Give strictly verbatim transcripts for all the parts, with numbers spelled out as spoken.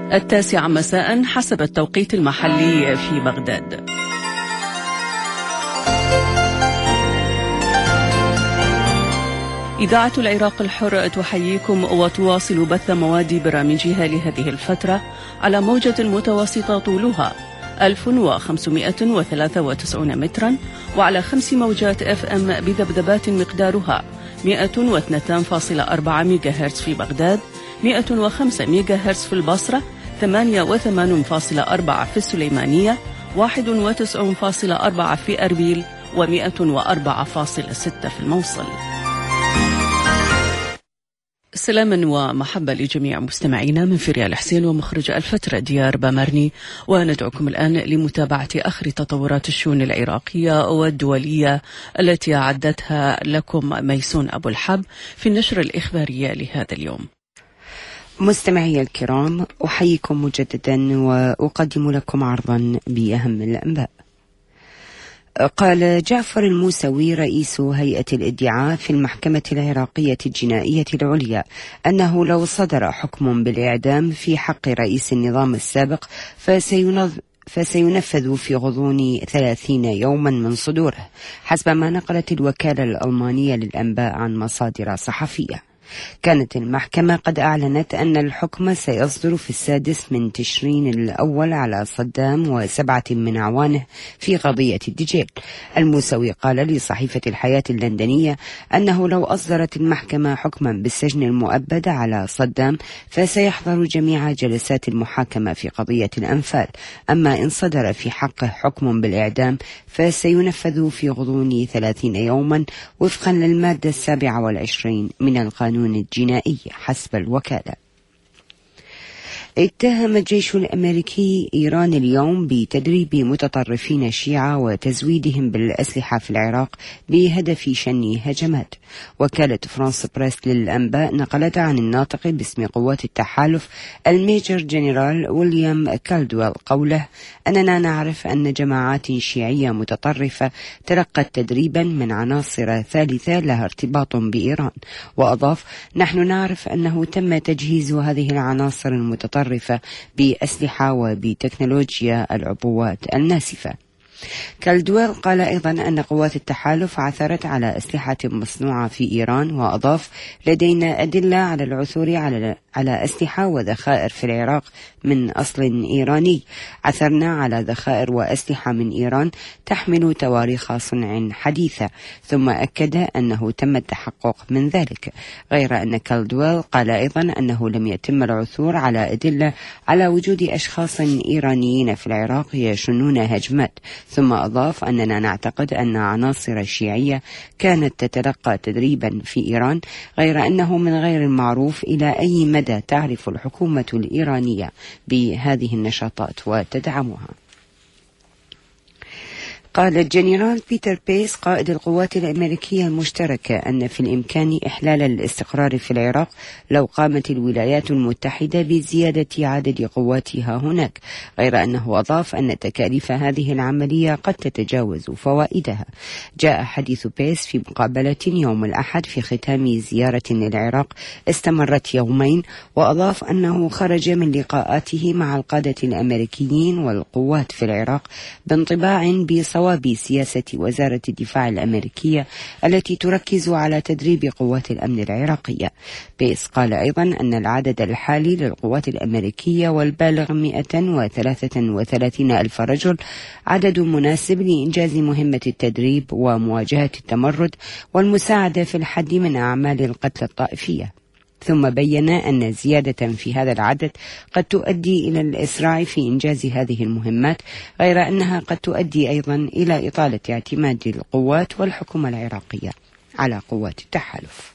التاسعة مساء حسب التوقيت المحلي في بغداد. إذاعة العراق الحر تحييكم وتواصل بث مواد برامجها لهذه الفترة على موجة متوسطة طولها ألف وخمسمائة وثلاثة وتسعين مترا وعلى خمس موجات اف ام بذبذبات مقدارها مئة واثنين فاصلة أربعة ميجا هرتز في بغداد، مئة وخمسة ميجا هرتز في البصرة، ثمانية وثمانين فاصلة أربعة في السليمانية، واحد وتسعين فاصلة أربعة في أربيل، ومئة وأربعة فاصلة ستة في الموصل. سلاما ومحبة لجميع مستمعينا من فريال حسين ومخرج الفترة ديار بامرني، وندعوكم الآن لمتابعة آخر تطورات الشؤون العراقية والدولية التي أعدتها لكم ميسون أبو الحب في النشرة الإخبارية لهذا اليوم. مستمعي الكرام، أحييكم مجددا وأقدم لكم عرضا بأهم الأنباء. قال جعفر الموسوي رئيس هيئة الادعاء في المحكمة العراقية الجنائية العليا أنه لو صدر حكم بالإعدام في حق رئيس النظام السابق فسينفذ في غضون ثلاثين يوما من صدوره، حسب ما نقلت الوكالة الألمانية للأنباء عن مصادر صحفية. كانت المحكمة قد أعلنت أن الحكم سيصدر في السادس من تشرين الأول على صدام وسبعة من أعوانه في قضية الدجيل. الموسوي قال لصحيفة الحياة اللندنية أنه لو أصدرت المحكمة حكما بالسجن المؤبد على صدام فسيحضر جميع جلسات المحاكمة في قضية الأنفال، أما إن صدر في حقه حكم بالإعدام فسينفذ في غضون ثلاثين يوما وفقا للمادة السابعة والعشرين من القانون الجنائي حسب الوكالة. اتهم الجيش الأمريكي إيران اليوم بتدريب متطرفين شيعة وتزويدهم بالأسلحة في العراق بهدف شن هجمات. وكالة فرانس بريس للأنباء نقلت عن الناطق باسم قوات التحالف الميجر جنرال ويليام كالدويل قوله: أننا نعرف أن جماعات شيعية متطرفة تلقت تدريبا من عناصر ثالثة لها ارتباط بإيران. وأضاف: نحن نعرف أنه تم تجهيز هذه العناصر المتطرفة بأسلحة وبتكنولوجيا العبوات الناسفة. كالدويل قال أيضا أن قوات التحالف عثرت على أسلحة مصنوعة في إيران، وأضاف: لدينا أدلة على العثور على على أسلحة وذخائر في العراق من أصل إيراني. عثرنا على ذخائر وأسلحة من إيران تحمل تواريخ صنع حديثة. ثم أكد أنه تم التحقق من ذلك. غير أن كالدويل قال أيضا أنه لم يتم العثور على أدلة على وجود أشخاص إيرانيين في العراق يشنون هجمات. ثم أضاف أننا نعتقد أن عناصر الشيعية كانت تتلقى تدريبا في إيران، غير أنه من غير المعروف إلى أي مدى تعرف الحكومة الإيرانية بهذه النشاطات وتدعمها. قال الجنرال بيتر بيس قائد القوات الأمريكية المشتركة أن في الإمكان إحلال الاستقرار في العراق لو قامت الولايات المتحدة بزيادة عدد قواتها هناك، غير أنه أضاف أن تكاليف هذه العملية قد تتجاوز فوائدها. جاء حديث بيس في مقابلة يوم الأحد في ختام زيارة للعراق استمرت يومين، وأضاف أنه خرج من لقاءاته مع القادة الأمريكيين والقوات في العراق بانطباع بصواب سياسة وزارة الدفاع الأمريكية التي تركز على تدريب قوات الأمن العراقية. بيس قال أيضا أن العدد الحالي للقوات الأمريكية والبالغ مئة وثلاثة وثلاثين ألف رجل عدد مناسب لإنجاز مهمة التدريب ومواجهة التمرد والمساعدة في الحد من أعمال القتل الطائفية. ثم بين أن زيادة في هذا العدد قد تؤدي إلى الإسراع في إنجاز هذه المهمات، غير أنها قد تؤدي أيضا إلى إطالة اعتماد القوات والحكومة العراقية على قوات التحالف.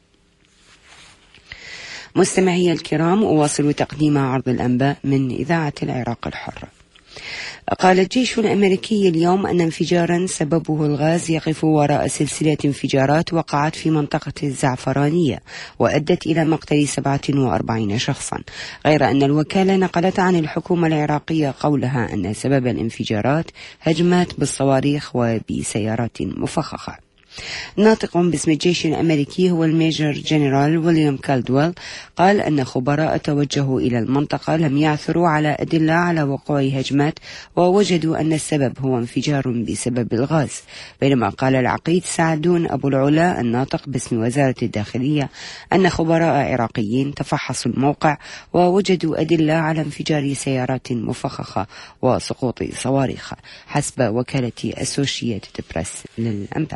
مستمعي الكرام، أواصل تقديم عرض الأنباء من إذاعة العراق الحرة. قال الجيش الأمريكي اليوم أن انفجارا سببه الغاز يقف وراء سلسلة انفجارات وقعت في منطقة الزعفرانية وأدت إلى مقتل سبعة وأربعين شخصا، غير أن الوكالة نقلت عن الحكومة العراقية قولها أن سبب الانفجارات هجمات بالصواريخ وبسيارات مفخخة. ناطق باسم الجيش الأمريكي هو الميجر جنرال ويليام كالدويل قال أن خبراء توجهوا إلى المنطقة لم يعثروا على أدلة على وقوع هجمات، ووجدوا أن السبب هو انفجار بسبب الغاز. بينما قال العقيد سعدون أبو العلا الناطق باسم وزارة الداخلية أن خبراء عراقيين تفحصوا الموقع ووجدوا أدلة على انفجار سيارات مفخخة وسقوط صواريخ، حسب وكالة أسوشيتد بريس للأنباء.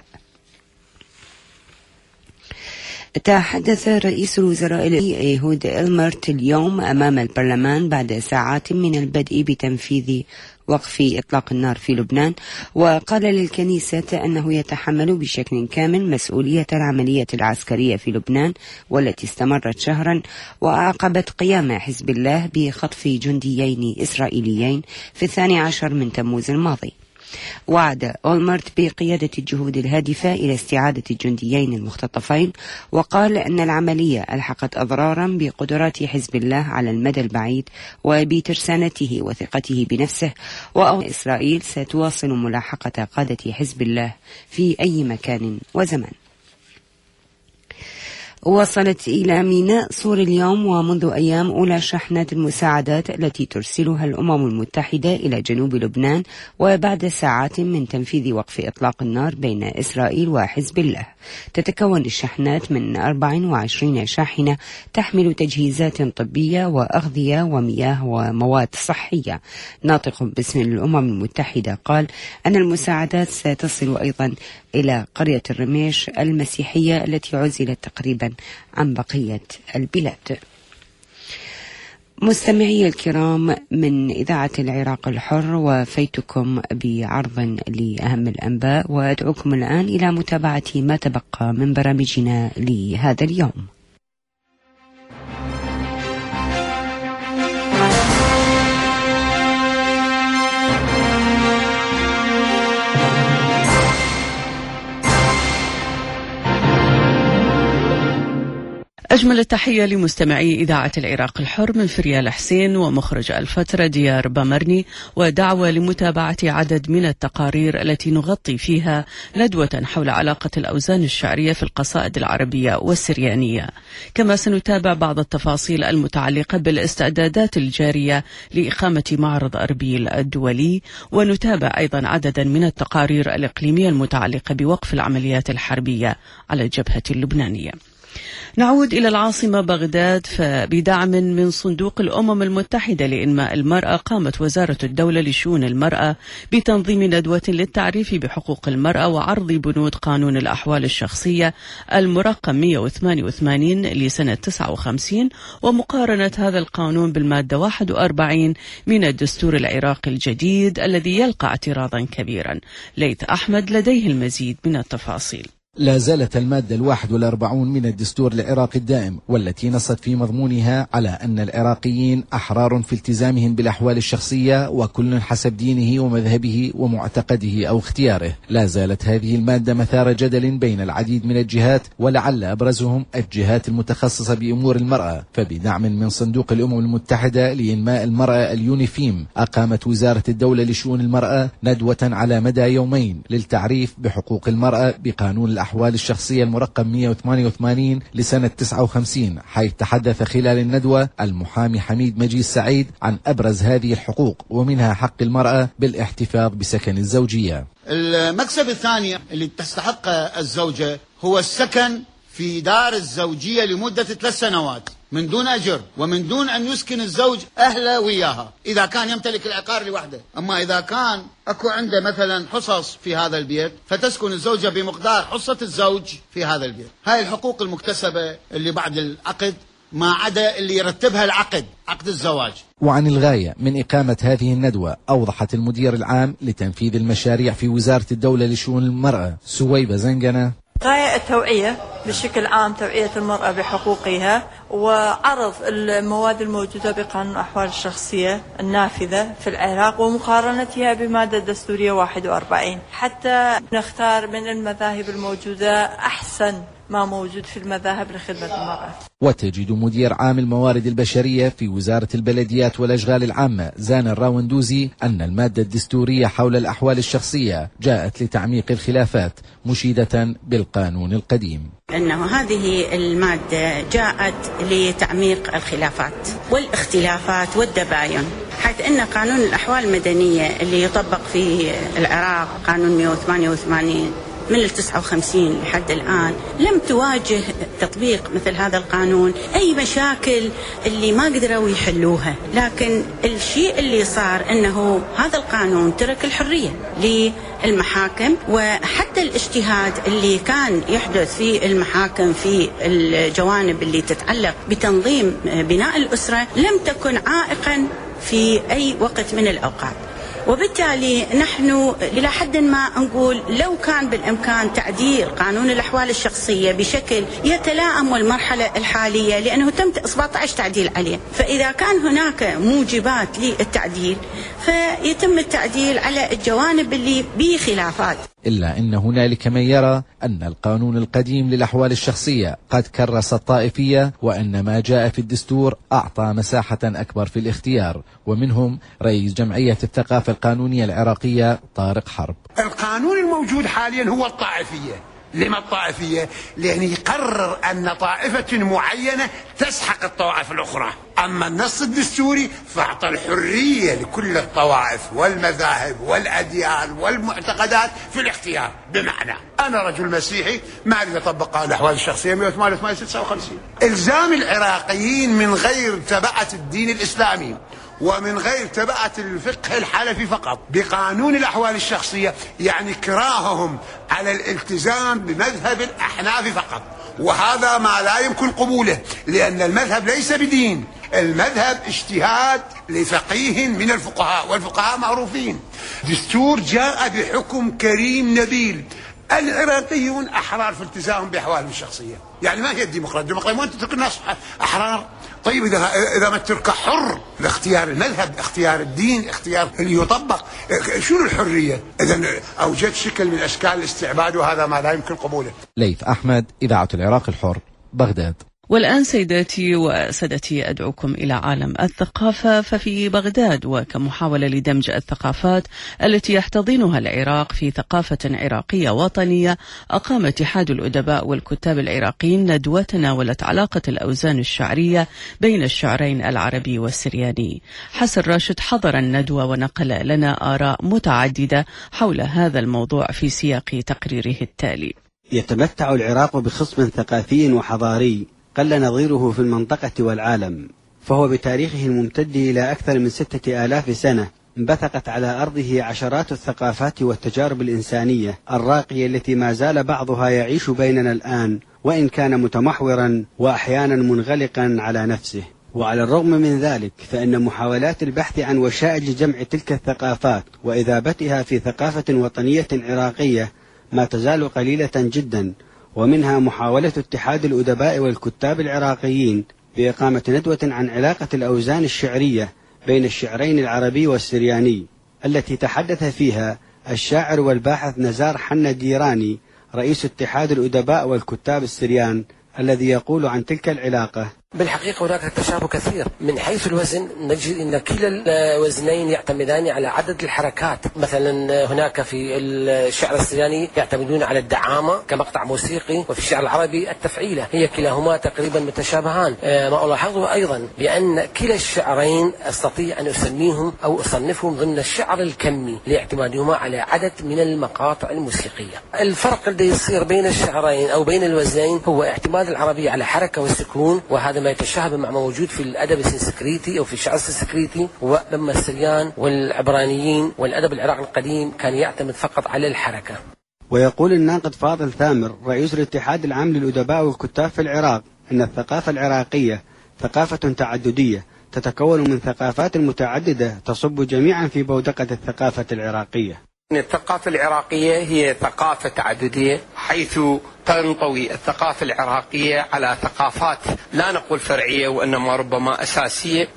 تحدث رئيس الوزراء إيهود إلمرت اليوم أمام البرلمان بعد ساعات من البدء بتنفيذ وقف إطلاق النار في لبنان، وقال للكنيسة أنه يتحمل بشكل كامل مسؤولية العملية العسكرية في لبنان والتي استمرت شهرا وأعقبت قيام حزب الله بخطف جنديين إسرائيليين في الثاني عشر من تموز الماضي. وعد أولمرت بقيادة الجهود الهادفة إلى استعادة الجنديين المختطفين، وقال أن العملية ألحقت أضرارا بقدرات حزب الله على المدى البعيد وبترسانته وثقته بنفسه، وأن إسرائيل ستواصل ملاحقة قادة حزب الله في أي مكان وزمان. وصلت إلى ميناء صور اليوم ومنذ أيام أولى شحنات المساعدات التي ترسلها الأمم المتحدة إلى جنوب لبنان، وبعد ساعات من تنفيذ وقف إطلاق النار بين إسرائيل وحزب الله. تتكون الشحنات من أربع وعشرين شاحنة تحمل تجهيزات طبية وأغذية ومياه ومواد صحية. ناطق باسم الأمم المتحدة قال أن المساعدات ستصل أيضا إلى قرية الرميش المسيحية التي عزلت تقريبا عن بقية البلاد. مستمعي الكرام، من إذاعة العراق الحر وفيتكم بعرض لأهم الأنباء، وأدعوكم الآن إلى متابعة ما تبقى من برامجنا لهذا اليوم. أجمل التحية لمستمعي إذاعة العراق الحر من فريال حسين ومخرج الفترة ديار بمرني، ودعوة لمتابعة عدد من التقارير التي نغطي فيها ندوة حول علاقة الأوزان الشعرية في القصائد العربية والسريانية. كما سنتابع بعض التفاصيل المتعلقة بالاستعدادات الجارية لإقامة معرض أربيل الدولي، ونتابع أيضا عددا من التقارير الإقليمية المتعلقة بوقف العمليات الحربية على الجبهة اللبنانية. نعود إلى العاصمة بغداد، فبدعم من صندوق الأمم المتحدة لإنماء المرأة قامت وزارة الدولة لشؤون المرأة بتنظيم ندوة للتعريف بحقوق المرأة وعرض بنود قانون الأحوال الشخصية المرقم مئة وثمانية وثمانين لسنة تسعة وخمسين، ومقارنة هذا القانون بالمادة واحد وأربعين من الدستور العراقي الجديد الذي يلقى اعتراضا كبيرا. ليث أحمد لديه المزيد من التفاصيل. لا زالت المادة الواحد والأربعون من الدستور العراقي الدائم، والتي نصت في مضمونها على أن العراقيين أحرار في التزامهم بالأحوال الشخصية، وكل حسب دينه ومذهبه ومعتقده أو اختياره. لا زالت هذه المادة مثار جدل بين العديد من الجهات، ولعل أبرزهم الجهات المتخصصة بأمور المرأة. فبدعم من صندوق الأمم المتحدة لإنماء المرأة اليونيفيم، أقامت وزارة الدولة لشؤون المرأة ندوة على مدى يومين للتعريف بحقوق المرأة بقانون الأحوال الأحوال الشخصية المرقم مئة وثمانية وثمانين لسنة تسعة وخمسين، حيث تحدث خلال الندوة المحامي حميد مجيد سعيد عن أبرز هذه الحقوق، ومنها حق المرأة بالاحتفاظ بسكن الزوجية. المكسب الثاني اللي تستحق الزوجة هو السكن في دار الزوجية لمدة ثلاث سنوات من دون أجر، ومن دون أن يسكن الزوج أهله وياها إذا كان يمتلك العقار لوحده. أما إذا كان أكو عنده مثلا حصص في هذا البيت، فتسكن الزوجة بمقدار حصة الزوج في هذا البيت. هاي الحقوق المكتسبة اللي بعد العقد، ما عدا اللي يرتبها العقد، عقد الزواج. وعن الغاية من إقامة هذه الندوة أوضحت المدير العام لتنفيذ المشاريع في وزارة الدولة لشؤون المرأة سويبة زنقنة: غاية التوعية بشكل عام، توعية المرأة بحقوقها، وعرض المواد الموجودة بقانون الأحوال الشخصية النافذة في العراق ومقارنتها بمادة دستورية واحد وأربعين، حتى نختار من المذاهب الموجودة أحسن ما موجود في المذاهب لخدمة المرأة. وتجد مدير عام الموارد البشرية في وزارة البلديات والأشغال العامة زان الراوندوزي أن المادة الدستورية حول الأحوال الشخصية جاءت لتعميق الخلافات، مشيدة بالقانون القديم. أنه هذه المادة جاءت لتعميق الخلافات والاختلافات والدباين، حيث أن قانون الأحوال المدنية اللي يطبق في العراق قانون مئة وثمانية وثمانين من التسعة وخمسين لحد الآن لم تواجه تطبيق مثل هذا القانون أي مشاكل اللي ما قدروا يحلوها، لكن الشيء اللي صار أنه هذا القانون ترك الحرية للمحاكم، وحتى الاجتهاد اللي كان يحدث في المحاكم في الجوانب اللي تتعلق بتنظيم بناء الأسرة لم تكن عائقا في أي وقت من الأوقات. وبالتالي نحن إلى حد ما نقول لو كان بالإمكان تعديل قانون الأحوال الشخصية بشكل يتلائم والمرحلة الحالية، لأنه تم سبعة عشر تعديل عليه، فإذا كان هناك موجبات للتعديل فيتم التعديل على الجوانب اللي به خلافات. إلا أن هنالك من يرى أن القانون القديم للأحوال الشخصية قد كرس الطائفية، وأن ما جاء في الدستور أعطى مساحة أكبر في الاختيار، ومنهم رئيس جمعية الثقافة القانونية العراقية طارق حرب. القانون الموجود حاليا هو الطائفية. لما الطائفية؟ لأن يقرر أن طائفة معينة تسحق الطوائف الأخرى. أما النص الدستوري فأعطى الحرية لكل الطوائف والمذاهب والأديان والمعتقدات في الاختيار. بمعنى أنا رجل مسيحي ما أريد أطبق الأحوال الشخصية مئة وثمانية وثمانين تسعة وخمسين. إلزام العراقيين من غير تبعة الدين الإسلامي ومن غير تبعة الفقه الحنفي فقط بقانون الأحوال الشخصية يعني كراههم على الالتزام بمذهب الأحناف فقط، وهذا ما لا يمكن قبوله، لأن المذهب ليس بدين، المذهب اجتهاد لفقيه من الفقهاء، والفقهاء معروفين. دستور جاء بحكم كريم نبيل، العراقيون أحرار في التزامهم بأحوالهم الشخصية. يعني ما هي الديمقراطية؟ الديمقراطية وأنت تترك الناس أحرار. طيب إذا إذا ما ترك حر لاختيار المذهب، اختيار الدين، اختيار اللي يطبق، شنو الحرية؟ إذا أوجد شكل من أشكال الاستعباد، وهذا ما لا يمكن قبوله. ليث أحمد، إذاعة العراق الحر، بغداد. والآن سيداتي وسادتي أدعوكم إلى عالم الثقافة. ففي بغداد وكمحاولة لدمج الثقافات التي يحتضنها العراق في ثقافة عراقية وطنية، أقام اتحاد الأدباء والكتاب العراقيين ندوة تناولت علاقة الأوزان الشعرية بين الشعرين العربي والسرياني. حسن راشد حضر الندوة ونقل لنا آراء متعددة حول هذا الموضوع في سياق تقريره التالي. يتمتع العراق بخصم ثقافي وحضاري قل نظيره في المنطقة والعالم، فهو بتاريخه الممتد إلى أكثر من ستة آلاف سنة انبثقت على أرضه عشرات الثقافات والتجارب الإنسانية الراقية التي ما زال بعضها يعيش بيننا الآن، وإن كان متمحورا وأحيانا منغلقا على نفسه. وعلى الرغم من ذلك فإن محاولات البحث عن وشائج جمع تلك الثقافات وإذابتها في ثقافة وطنية عراقية ما تزال قليلة جدا، ومنها محاولة اتحاد الأدباء والكتاب العراقيين بإقامة ندوة عن علاقة الأوزان الشعرية بين الشعرين العربي والسرياني، التي تحدث فيها الشاعر والباحث نزار حنا ديراني رئيس اتحاد الأدباء والكتاب السريان، الذي يقول عن تلك العلاقة: بالحقيقة هناك تشابه كثير. من حيث الوزن نجد أن كلا الوزنين يعتمدان على عدد الحركات. مثلا هناك في الشعر السرياني يعتمدون على الدعامة كمقطع موسيقي، وفي الشعر العربي التفعيلة. هي كلاهما تقريبا متشابهان. ما ألاحظه أيضا بأن كلا الشعرين أستطيع أن أسميهم أو أصنفهم ضمن الشعر الكمي لاعتمادهما على عدد من المقاطع الموسيقية. الفرق الذي يصير بين الشعرين أو بين الوزنين هو اعتماد العربي على حركة والسكون، وهذا ما يتشابه مع ما موجود في الأدب السنسكريتي أو في الشعر السنسكريتي. وأما السريان والعبرانيين والأدب العراقي القديم كان يعتمد فقط على الحركة. ويقول الناقد فاضل ثامر رئيس الاتحاد العام للأدباء والكتاب في العراق أن الثقافة العراقية ثقافة تعددية تتكون من ثقافات متعددة تصب جميعا في بودقة الثقافة العراقية. الثقافة العراقية هي ثقافة تعددية، حيث تنطوي الثقافة العراقية على ثقافات لا نقول فرعية وإنما ربما أساسية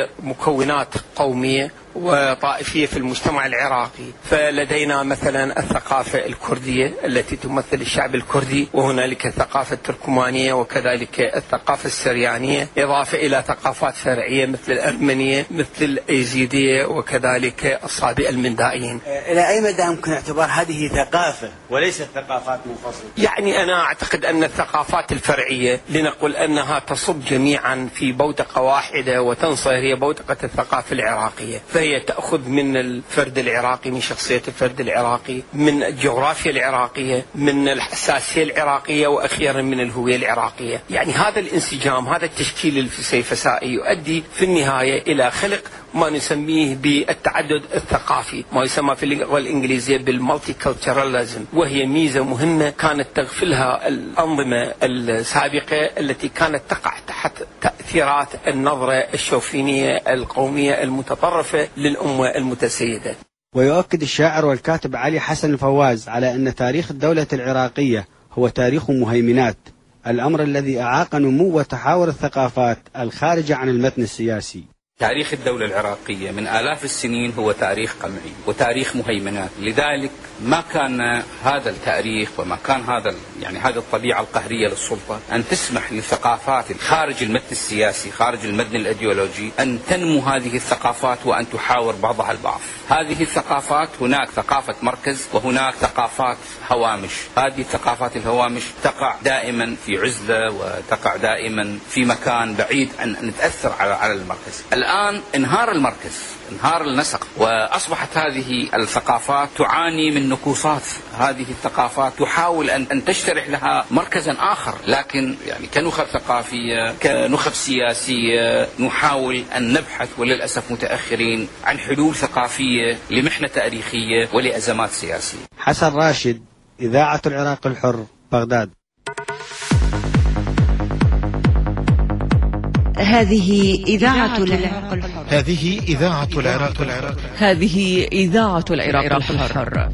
لمكونات قومية وطائفية في المجتمع العراقي. فلدينا مثلا الثقافة الكردية التي تمثل الشعب الكردي، وهنالك الثقافة التركمانية وكذلك الثقافة السريانية، إضافة إلى ثقافات فرعية مثل الأرمنية مثل الأيزيدية وكذلك الصابئة المندائيين. إلى أي مدى يمكن اعتبار هذه ثقافة وليست ثقافات منفصلة؟ يعني أنا أعتقد أن الثقافات الفرعية لنقول أنها تصب جميعا في بوتقة واحدة وتنصهر هي بوتقة الثقافة العراقية، هي تأخذ من الفرد العراقي، من شخصية الفرد العراقي، من الجغرافيا العراقية، من الحساسية العراقية، وأخيرا من الهوية العراقية. يعني هذا الانسجام، هذا التشكيل الفسيفسائي يؤدي في النهاية إلى خلق ما نسميه بالتعدد الثقافي، ما يسمى في اللغة الإنجليزية بالمالتيكلتشراليزم، وهي ميزة مهمة كانت تغفلها الأنظمة السابقة التي كانت تقع تحت تأثيرات النظرة الشوفينية القومية المتطرفة للأمة المتسيدة. ويؤكد الشاعر والكاتب علي حسن الفواز على أن تاريخ الدولة العراقية هو تاريخ مهيمنات، الأمر الذي أعاق نمو وتحاور الثقافات الخارجة عن المتن السياسي. تاريخ الدولة العراقية من آلاف السنين هو تاريخ قمعي وتاريخ مهيمنات، لذلك ما كان هذا التاريخ وما كان هذا يعني هذه الطبيعة القهرية للسلطة أن تسمح للثقافات خارج المتن السياسي، خارج المتن الأيديولوجي، أن تنمو هذه الثقافات وأن تحاور بعضها البعض. هذه الثقافات هناك ثقافة مركز وهناك ثقافات هوامش. هذه الثقافات الهوامش تقع دائما في عزلة وتقع دائما في مكان بعيد عن أن تأثر على على المركز. الآن انهار المركز، انهار النسق، وأصبحت هذه الثقافات تعاني من نكوصات. هذه الثقافات تحاول أن أن تشترح لها مركزا آخر، لكن يعني كنخب ثقافية كنخب سياسية نحاول أن نبحث وللأسف متأخرين عن حلول ثقافية لمحنة تاريخية ولأزمات سياسية. حسن راشد، إذاعة العراق الحر، بغداد. هذه إذاعة العراق الحر. هذه إذاعة العراق الحر. هذه إذاعة العراق الحر.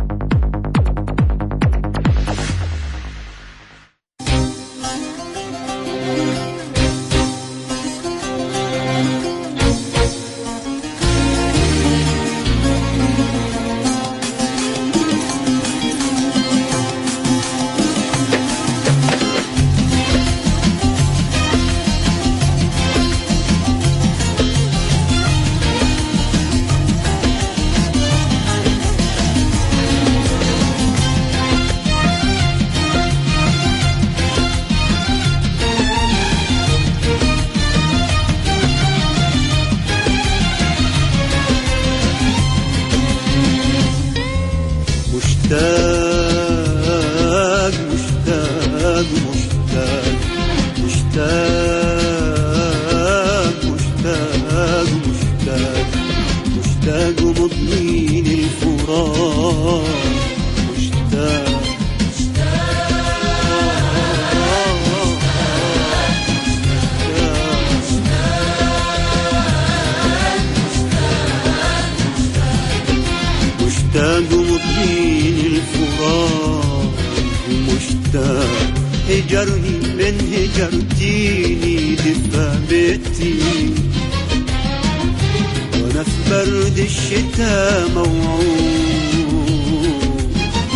هجرني من هجرتيني دفا بيتي، وانا في برد الشتاء موعود.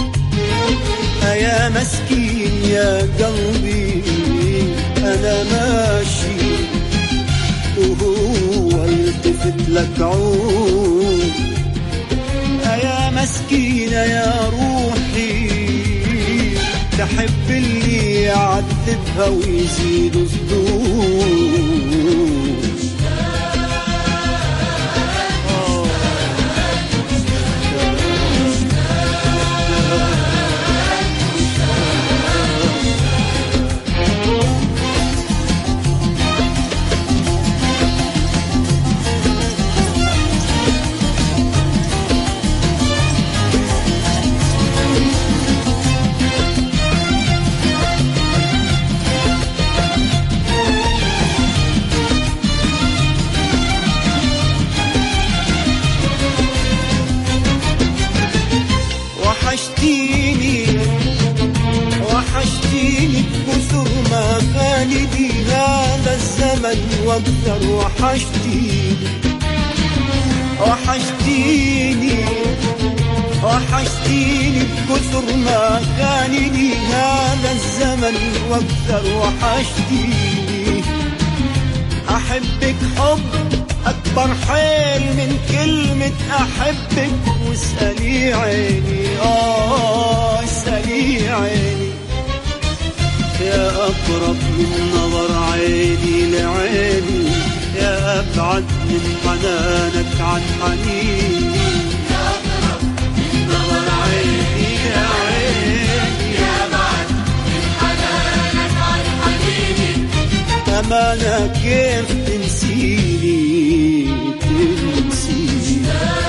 يا مسكين يا قلبي انا ماشي وهو التفت لك عود. يا مسكينة يا روحي تحب اللي يعذبها ويزيد صدور. وحشتيني بكثر ما خالدي هذا الزمن واكثر وحشتيني وحشتيني وحشتيني بكثر ما خالدي هذا الزمن واكثر وحشتيني أحبك حب أكبر حيل من كلمة أحبك واسألي عيني آه اسألي عيني يا أقرب من نظر عيني لعيني يا أبعد من حنانك عن حنيني يا أقرب من نظر عيني لعيني يا أبعد من حنانك عن حنيني أمانة كيف تنسيني تنسيني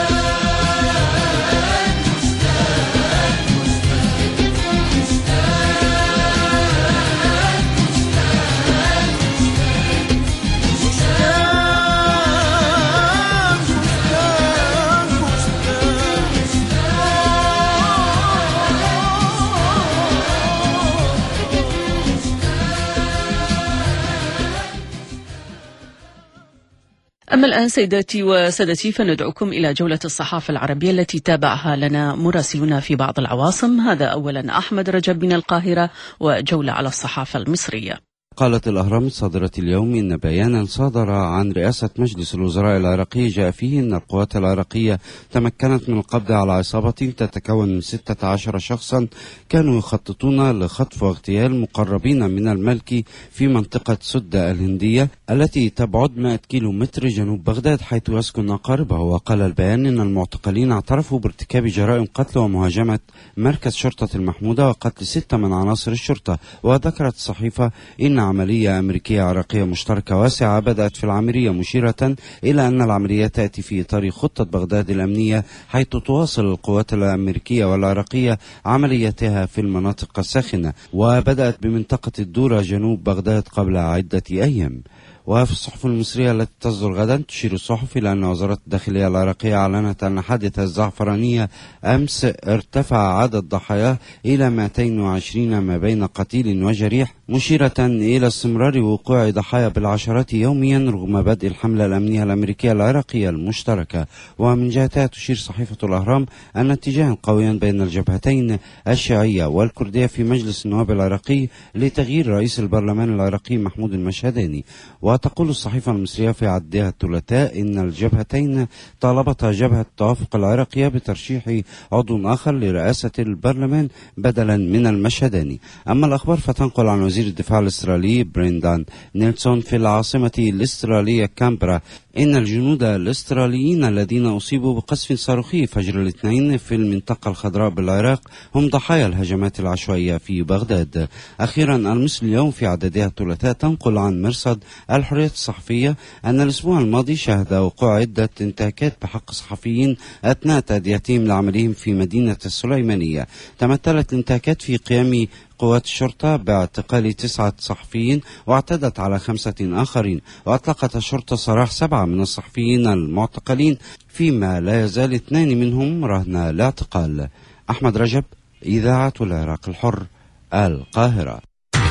أما الآن سيداتي وسادتي فندعوكم إلى جولة الصحافة العربية التي تابعها لنا مراسلون في بعض العواصم. هذا أولا أحمد رجب من القاهرة وجولة على الصحافة المصرية. قالت الأهرام الصادرة اليوم إن بيانا صادر عن رئاسة مجلس الوزراء العراقي جاء فيه أن القوات العراقية تمكنت من القبض على عصابة تتكون من ستة عشر شخصا كانوا يخططون لخطف واغتيال مقربين من الملكي في منطقة سدة الهندية التي تبعد مئة كيلو متر جنوب بغداد حيث يسكن أقاربه. وقال البيان إن المعتقلين اعترفوا بارتكاب جرائم قتل ومهاجمة مركز شرطة المحمودة وقتل ستة من عناصر الشرطة. وذكرت الصحيفة إن عملية أمريكية عراقية مشتركة واسعة بدأت في العامرية، مشيرة إلى أن العملية تأتي في إطار خطة بغداد الأمنية حيث تواصل القوات الأمريكية والعراقية عملياتها في المناطق الساخنة، وبدأت بمنطقة الدورة جنوب بغداد قبل عدة أيام. وفي الصحف المصرية التي تصدر غدا تشير الصحف إلى أن وزارة الداخلية العراقية أعلنت أن حادث الزعفرانية أمس ارتفع عدد ضحاياه إلى مئتين وعشرين ما بين قتيل وجريح، مشيرة إلى استمرار وقوع ضحايا بالعشرات يوميا رغم بدء الحملة الأمنية الأمريكية العراقية المشتركة. ومن جهتها تشير صحيفة الأهرام أن اتجاها قويا بين الجبهتين الشيعية والكردية في مجلس النواب العراقي لتغيير رئيس البرلمان العراقي محمود المشهداني. وتقول الصحيفة المصرية في عدها الثلاثاء إن الجبهتين طالبتا جبهة التوافق العراقية بترشيح عضو آخر لرئاسة البرلمان بدلا من المشهداني. أما الأخبار فتنقل عن وزير الدفاع الأسترالي بريندان نيلسون في العاصمة الأسترالية كامبرا إن الجنود الأستراليين الذين أصيبوا بقصف صاروخي فجر الاثنين في المنطقة الخضراء بالعراق هم ضحايا الهجمات العشوائية في بغداد. أخيرا المصري اليوم في عددها الثلاثاء تنقل عن مرصد الحرية الصحفية أن الأسبوع الماضي شهد وقوع عدة انتهاكات بحق صحفيين أثناء تأديتهم لعملهم في مدينة السليمانية. تمثلت الانتهاكات في قيام قوات الشرطة باعتقال تسعة صحفيين واعتدت على خمسة آخرين، وأطلقت الشرطة سراح سبعة من الصحفيين المعتقلين فيما لا يزال اثنان منهم رهن الاعتقال. أحمد رجب، إذاعة العراق الحر، القاهرة.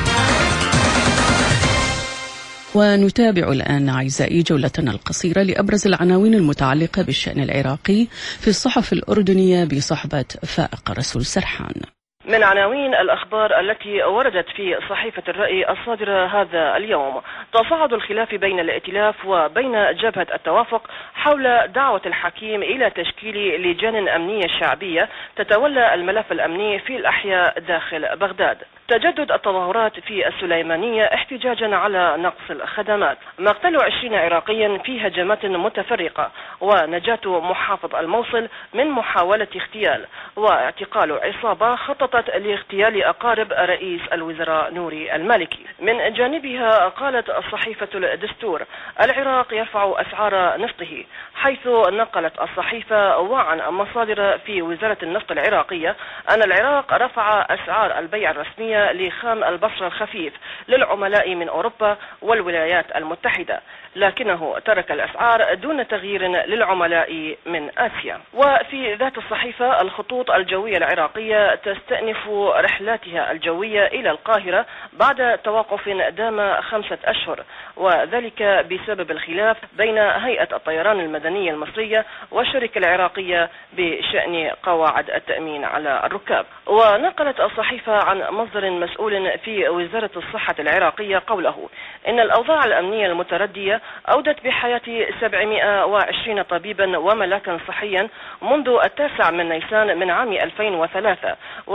ونتابع الآن أعزائي جولتنا القصيرة لأبرز العناوين المتعلقة بالشأن العراقي في الصحف الأردنية بصحبة فائق رسول سرحان. من عناوين الأخبار التي وردت في صحيفة الرأي الصادرة هذا اليوم: تصاعد الخلاف بين الائتلاف وبين جبهة التوافق حول دعوة الحكيم إلى تشكيل لجان أمنية شعبية تتولى الملف الأمني في الأحياء داخل بغداد. تجدد التظاهرات في السليمانية احتجاجا على نقص الخدمات. مقتل عشرين عراقيا في هجمات متفرقة، ونجاة محافظ الموصل من محاولة اغتيال، واعتقال عصابة خططت لاغتيال أقارب رئيس الوزراء نوري المالكي. من جانبها قالت صحيفة الدستور: العراق يرفع أسعار نفطه، حيث نقلت الصحيفة وعن مصادر في وزارة النفط العراقية أن العراق رفع أسعار البيع الرسمية لخام البصرة الخفيف للعملاء من أوروبا والولايات المتحدة، لكنه ترك الأسعار دون تغيير للعملاء من آسيا. وفي ذات الصحيفة الخطوط الجوية العراقية تستأنف رحلاتها الجوية إلى القاهرة بعد توقف دام خمسة أشهر، وذلك بسبب الخلاف بين هيئة الطيران المدنية المصرية والشركة العراقية بشأن قواعد التأمين على الركاب. ونقلت الصحيفة عن مصدر مسؤول في وزارة الصحة العراقية قوله إن الأوضاع الأمنية المتردية أودت بحياة سبعمائة وعشرين طبيبا وملاكا صحيا منذ التاسع من نيسان من عام ألفين وثلاثة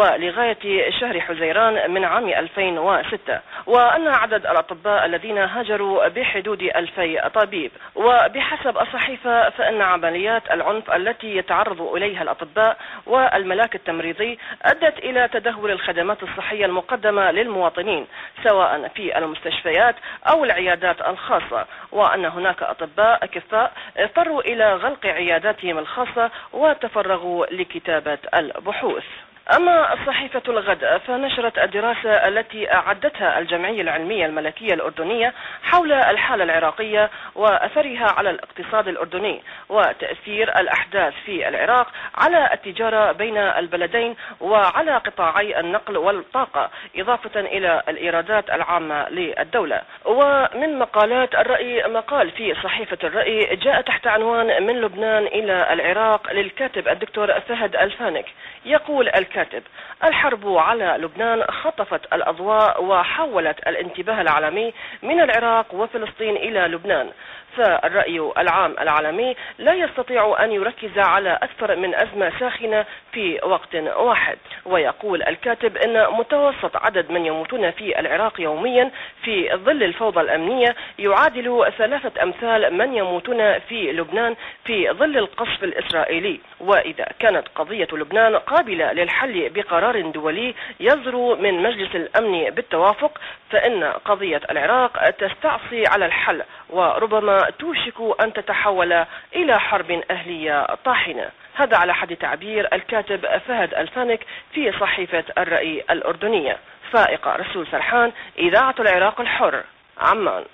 ولغاية شهر حزيران من عام ألفين وستة، وأن عدد الأطباء الذين هاجروا بحدود ألفي طبيب. وبحسب الصحيفة فإن عمليات العنف التي يتعرض إليها الأطباء والملاك التمريضي أدت إلى تدهور الخدمات الصحية المقدمة للمواطنين سواء في المستشفيات أو العيادات الخاصة، وأن هناك أطباء أكفاء اضطروا إلى غلق عياداتهم الخاصة وتفرغوا لكتابة البحوث. أما صحيفة الغد فنشرت الدراسة التي أعدتها الجمعية العلمية الملكية الأردنية حول الحالة العراقية وأثرها على الاقتصاد الأردني وتأثير الأحداث في العراق على التجارة بين البلدين وعلى قطاعي النقل والطاقة، إضافة إلى الإيرادات العامة للدولة. ومن مقالات الرأي مقال في صحيفة الرأي جاء تحت عنوان من لبنان إلى العراق للكاتب الدكتور فهد الفانك. يقول الكاتب: الحرب على لبنان خطفت الأضواء وحولت الانتباه العالمي من العراق وفلسطين إلى لبنان، فالرأي العام العالمي لا يستطيع أن يركز على أكثر من أزمة ساخنة في وقت واحد. ويقول الكاتب أن متوسط عدد من يموتون في العراق يوميا في ظل الفوضى الأمنية يعادل ثلاثة أمثال من يموتون في لبنان في ظل القصف الإسرائيلي. وإذا كانت قضية لبنان قابلة للحل بقرار دولي يصدر من مجلس الأمن بالتوافق، فإن قضية العراق تستعصي على الحل وربما توشك أن تتحول إلى حرب أهلية طاحنة. هذا على حد تعبير الكاتب فهد الفانك في صحيفة الرأي الأردنية. فائقة رسول سرحان، إذاعة العراق الحر، عمان.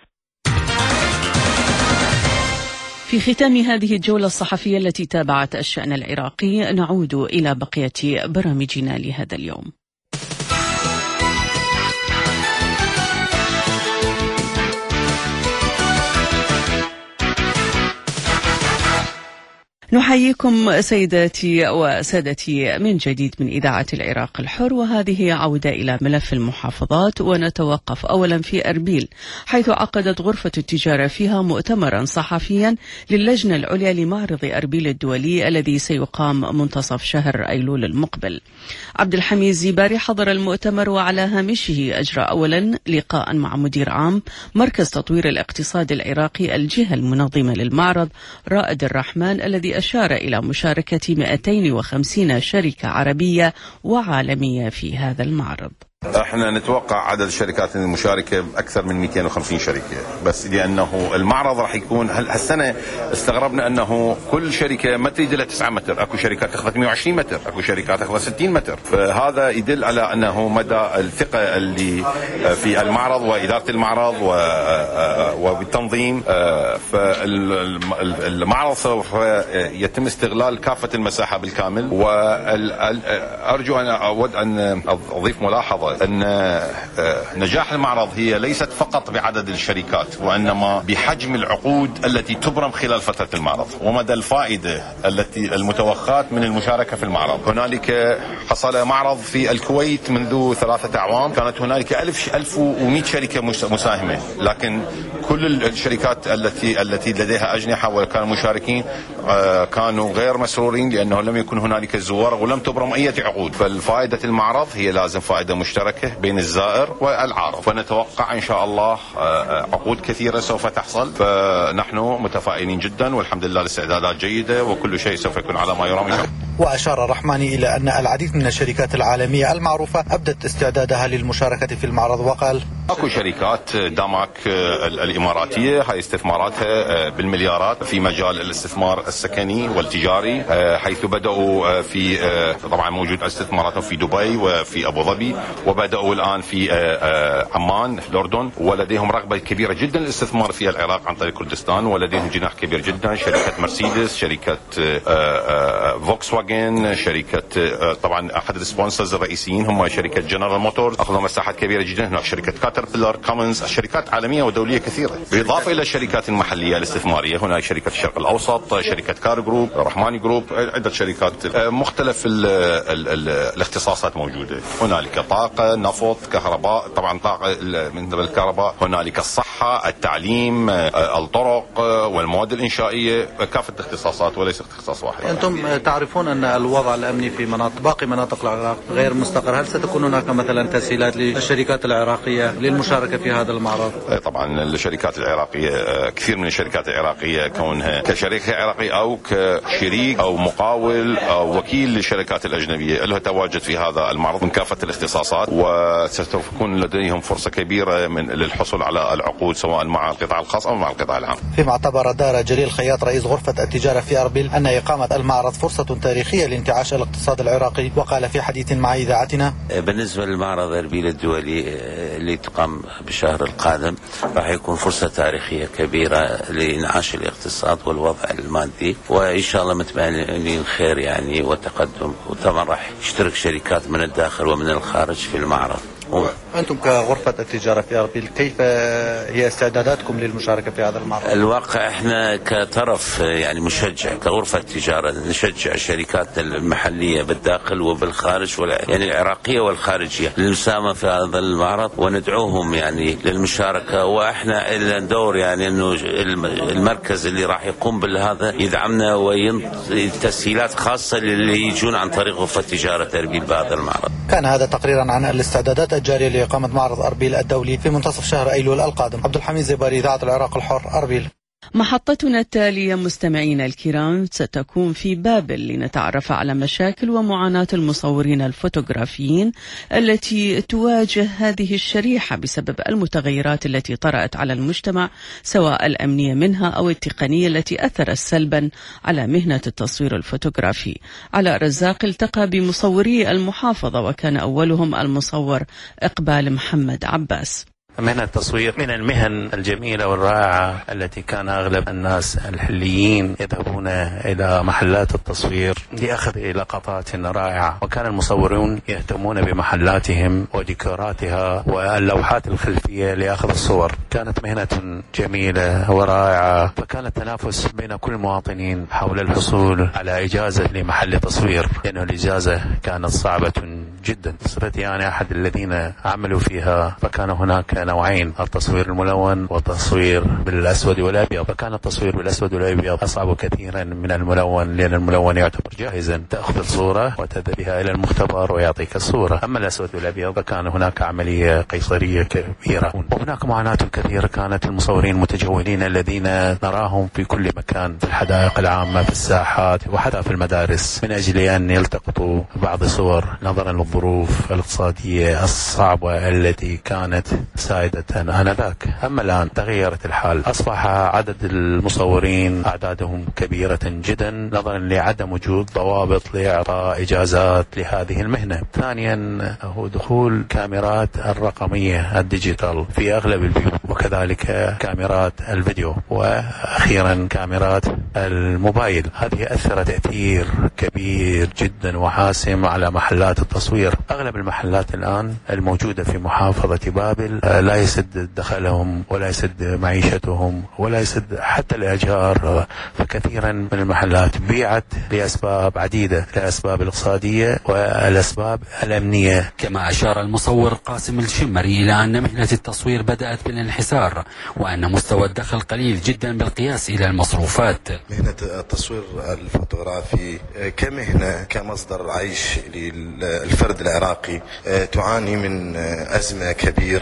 في ختام هذه الجولة الصحفية التي تابعت الشأن العراقي نعود إلى بقية برامجنا لهذا اليوم. نحييكم سيداتي وسادتي من جديد من إذاعة العراق الحر، وهذه عودة إلى ملف المحافظات، ونتوقف أولا في أربيل حيث عقدت غرفة التجارة فيها مؤتمرا صحفيا للجنة العليا لمعرض أربيل الدولي الذي سيقام منتصف شهر أيلول المقبل. عبد الحميد زيباري حضر المؤتمر، وعلى هامشه أجرى أولا لقاء مع مدير عام مركز تطوير الاقتصاد العراقي الجهة المنظمة للمعرض رائد الرحمن، الذي أشار إلى مشاركة مئتين وخمسين شركة عربية وعالمية في هذا المعرض. احنا نتوقع عدد الشركات المشاركه اكثر من مئتين وخمسين شركه، بس لانه المعرض راح يكون هالسنه استغربنا انه كل شركه ما تريد لها تسعة متر، اكو شركات تاخذ مئة وعشرين متر، اكو شركات تاخذ ستين متر، فهذا يدل على انه مدى الثقه اللي في المعرض واداره المعرض وبالتنظيم. فالمعرض سوف يتم استغلال كافه المساحه بالكامل، وارجو ان اود ان اضيف ملاحظه ان نجاح المعرض هي ليست فقط بعدد الشركات، وانما بحجم العقود التي تبرم خلال فتره المعرض ومدى الفائده التي المتوخاه من المشاركه في المعرض. هنالك حصل معرض في الكويت منذ ثلاثه اعوام، كانت هنالك ألف ومئة شركه مساهمه، لكن كل الشركات التي التي لديها اجنحه وكانوا مشاركين كانوا غير مسرورين لانه لم يكن هنالك زوار ولم تبرم اي عقود. فالفائده المعرض هي لازم فائده مشتركه بين الزائر والعارض، ونتوقع ان شاء الله عقود كثيره سوف تحصل، فنحن متفائلين جدا والحمد لله الاستعدادات جيده وكل شيء سوف يكون على ما يرام. وأشار رحماني إلى أن العديد من الشركات العالمية المعروفة أبدت استعدادها للمشاركة في المعرض، وقال: اكو شركات داماك الاماراتيه هاي استثماراتها بالمليارات في مجال الاستثمار السكني والتجاري، حيث بداوا في طبعا موجود استثماراتهم في دبي وفي ابو ظبي، وبداوا الان في عمان في الاردن، ولديهم رغبه كبيره جدا للاستثمار في العراق عن طريق كردستان، ولديهم جناح كبير جدا. شركه مرسيدس، شركه فوكس واجن، شركه طبعا احد السبونسرز الرئيسيين هم شركه جنرال موتورز، اخذوا مساحات كبيره جدا. هناك شركه كاتربيلر، كومنز، شركات عالمية ودولية كثيرة، بالإضافة إلى الشركات المحلية الاستثمارية. هناك شركة الشرق الأوسط، شركة كار جروب، رحماني جروب، عدة شركات مختلف ال ال ال الاختصاصات موجودة. هنالك طاقة، نفط، كهرباء، طبعا طاقة من الكهرباء، هنالك الصحة، التعليم، الطرق والمواد الإنشائية، كافة الاختصاصات وليس اختصاص واحد. أنتم تعرفون أن الوضع الأمني في مناطق باقي مناطق العراق غير مستقر، هل ستكون هناك مثلا تسهيلات للشركات العراقية للمشاركة في هذا المعرض؟ طبعا الشركات العراقية، كثير من الشركات العراقية كونها كشركة عراقية أو كشريك أو مقاول أو وكيل للشركات الأجنبية لها تواجد في هذا المعرض من كافة الاختصاصات، وستكون لديهم فرصة كبيرة من للحصول على العقود سواء مع القطاع الخاص أو مع القطاع العام. فيما اعتبر دار جليل خياط رئيس غرفة التجارة في أربيل أن إقامة المعرض فرصة تاريخية لانتعاش الاقتصاد العراقي، وقال في حديث مع إذاعتنا: بالنسبة للمعرض أربيل الدولي اللي تقام بالشهر القادم راح يكون فرصة تاريخية كبيرة لإنعاش الاقتصاد والوضع المادي، وإن شاء الله متمنين خير يعني وتقدم، وطبعا راح يشترك شركات من الداخل ومن الخارج في المعرض. أنتم كغرفة التجارة في أربيل كيف هي استعداداتكم للمشاركة في هذا المعرض؟ الواقع احنا كطرف يعني مشجع كغرفة تجارة نشجع الشركات المحلية بالداخل وبالخارج يعني العراقية والخارجية للمساهمة في هذا المعرض، وندعوهم يعني للمشاركة. واحنا إلا ندور يعني انه المركز اللي راح يقوم بهذا يدعمنا وينطي تسهيلات خاصة للي يجون عن طريق غرفة تجارة أربيل بهذا المعرض. كان هذا تقريرا عن الاستعدادات الجارية لإقامة معرض أربيل الدولي في منتصف شهر أيلول القادم. عبد الحميد زباري، إذاعة العراق الحر، أربيل. محطتنا التالية مستمعينا الكرام ستكون في بابل لنتعرف على مشاكل ومعاناة المصورين الفوتوغرافيين التي تواجه هذه الشريحة بسبب المتغيرات التي طرأت على المجتمع، سواء الأمنية منها أو التقنية التي أثرت سلبا على مهنة التصوير الفوتوغرافي. علاء رزاق التقى بمصوري المحافظة وكان أولهم المصور إقبال محمد عباس. مهنة التصوير من المهن الجميلة والرائعة التي كان أغلب الناس الحليين يذهبون إلى محلات التصوير لأخذ لقطات رائعة، وكان المصورون يهتمون بمحلاتهم وديكوراتها واللوحات الخلفية لأخذ الصور. كانت مهنة جميلة ورائعة، فكان التنافس بين كل المواطنين حول الحصول على إجازة لمحل تصوير، لأنه الإجازة كانت صعبة جدا. صرت يعني أحد الذين عملوا فيها، فكان هناك نوعين: التصوير الملون والتصوير بالأسود والأبيض. فكان التصوير بالأسود والأبيض أصعب كثيرا من الملون، لأن الملون يعتبر جاهزا، تأخذ الصورة وتذهب بها إلى المختبر ويعطيك الصورة. أما الأسود والأبيض فكان هناك عملية قيصرية كبيرة، وهناك معاناة كثيرة. كانت المصورين المتجولين الذين نراهم في كل مكان، في الحدائق العامة، في الساحات، وحتى في المدارس، من أجل أن يلتقطوا بعض الصور نظرا للظروف الاقتصادية الصعبة التي كانت سائدة آنذاك. أما الآن تغيرت الحال، أصبح عدد المصورين أعدادهم كبيرة جدا نظرا لعدم وجود ضوابط لإعطاء إجازات لهذه المهنة. ثانيا هو دخول كاميرات الرقمية الديجيتال في أغلب البيوت، وكذلك كاميرات الفيديو، وأخيرا كاميرات الموبايل. هذه أثرت تأثير كبير جدا وحاسم على محلات التصوير. أغلب المحلات الآن الموجودة في محافظة بابل لا يسد دخلهم ولا يسد معيشتهم ولا يسد حتى الإيجار، فكثيرا من المحلات بيعت لأسباب عديدة، الأسباب الاقتصادية والأسباب الأمنية. كما أشار المصور قاسم الشمري إلى أن مهنة التصوير بدأت بالانحسار، وأن مستوى الدخل قليل جدا بالقياس إلى المصروفات. مهنة التصوير الفوتوغرافي كمهنة كمصدر عيش للفرد العراقي تعاني من أزمة كبيرة.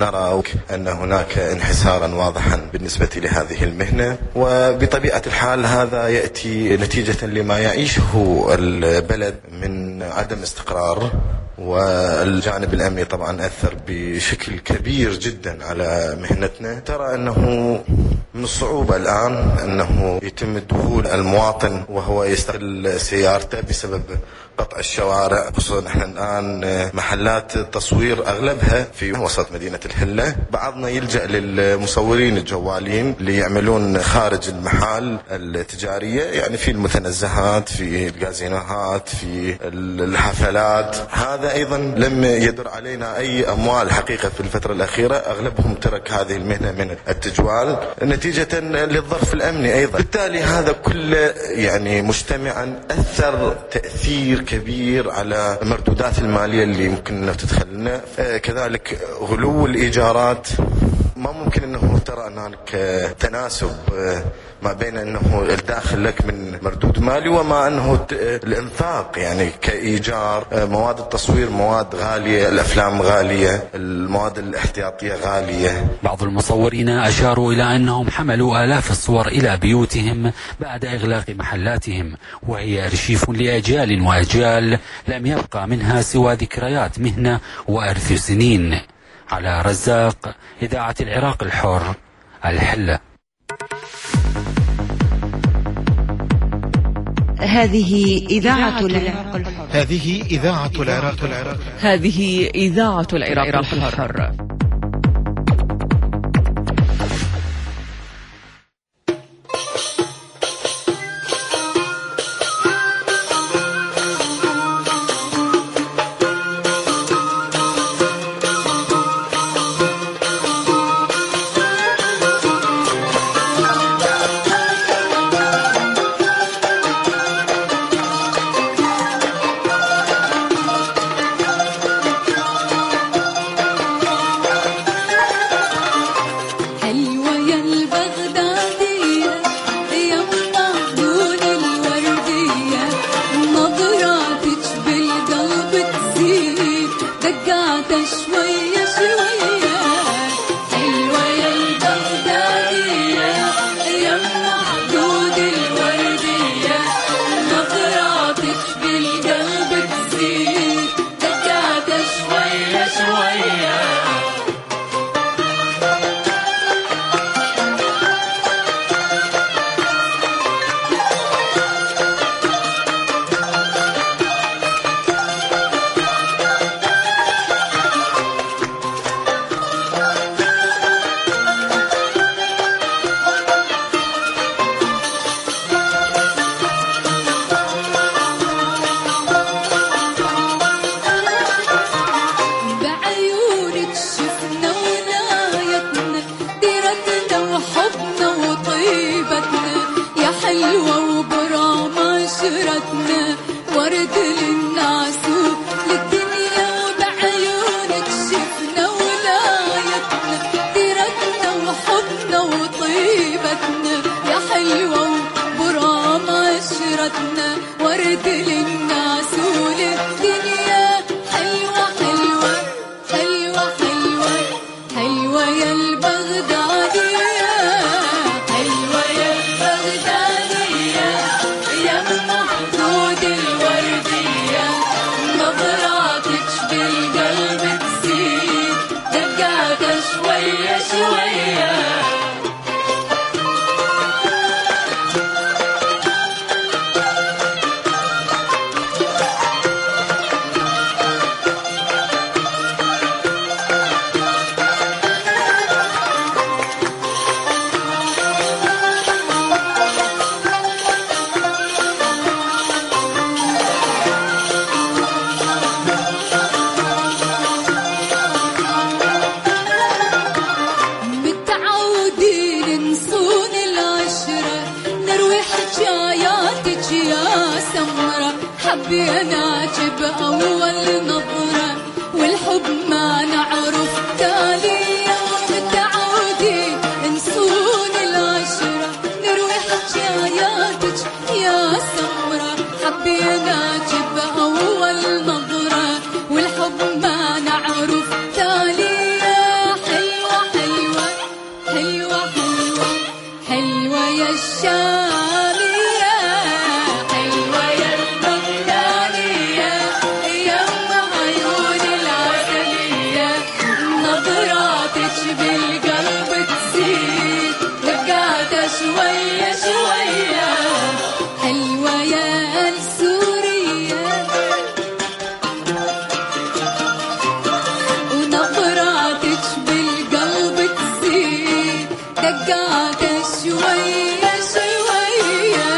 نرى أن هناك انحسارا واضحا بالنسبة لهذه المهنة، وبطبيعة الحال هذا يأتي نتيجة لما يعيشه البلد من عدم استقرار، والجانب الأمني طبعا أثر بشكل كبير جدا على مهنتنا. ترى أنه من الصعوبة الآن أنه يتم دخول المواطن وهو يستغل سيارته بسبب قطع الشوارع، خصوصا نحن الآن محلات التصوير أغلبها في وسط مدينة الحلة. بعضنا يلجأ للمصورين الجوالين ليعملون خارج المحال التجارية، يعني في المتنزهات، في الجازينوهات، في الحفلات. هذا أيضا لم يدر علينا أي أموال حقيقة في الفترة الأخيرة، أغلبهم ترك هذه المهنة من التجوال نتيجة للظرف الأمني أيضا. بالتالي هذا كله يعني مجتمعا أثر تأثير كبير على المردودات المالية اللي ممكن أن تدخل لنا. كذلك غلو الإيجارات، ما ممكن أنه ترى أن هناك تناسب ما بين أنه الداخل لك من مردود مالي وما أنه الإنفاق، يعني كإيجار مواد التصوير مواد غالية، الأفلام غالية، المواد الاحتياطية غالية. بعض المصورين أشاروا إلى أنهم حملوا آلاف الصور إلى بيوتهم بعد إغلاق محلاتهم، وهي أرشيف لأجيال وأجيال لم يبقى منها سوى ذكريات مهنة وأرث سنين. على رزاق، إذاعة العراق الحر، الحلة. هذه إذاعة العراق الحر. هذه إذاعة العراق الحر. هذه إذاعة العراق الحر. والحب ما نعرف تالي. يا حلوة دقات شوية شوية.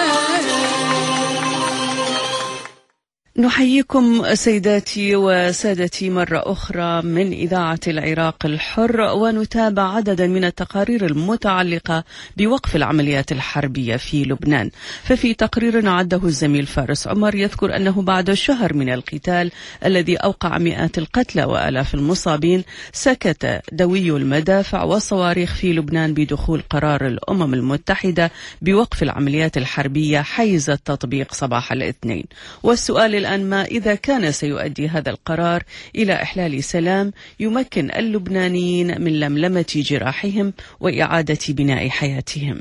نحييكم سيداتي وسادتي مرة أخرى من إذاعة العراق الحر، ونتابع عددا من التقارير المتعلقة بوقف العمليات الحربية في لبنان. ففي تقرير عده الزميل فارس عمر يذكر أنه بعد شهر من القتال الذي أوقع مئات القتلى وآلاف المصابين، سكت دوي المدافع والصواريخ في لبنان بدخول قرار الأمم المتحدة بوقف العمليات الحربية حيز التطبيق صباح الاثنين. والسؤال الآن ما إذا كان سيؤدي هذا القرار إلى إحلال سلام يمكن اللبنانيين من لملمة جراحهم وإعادة بناء حياتهم.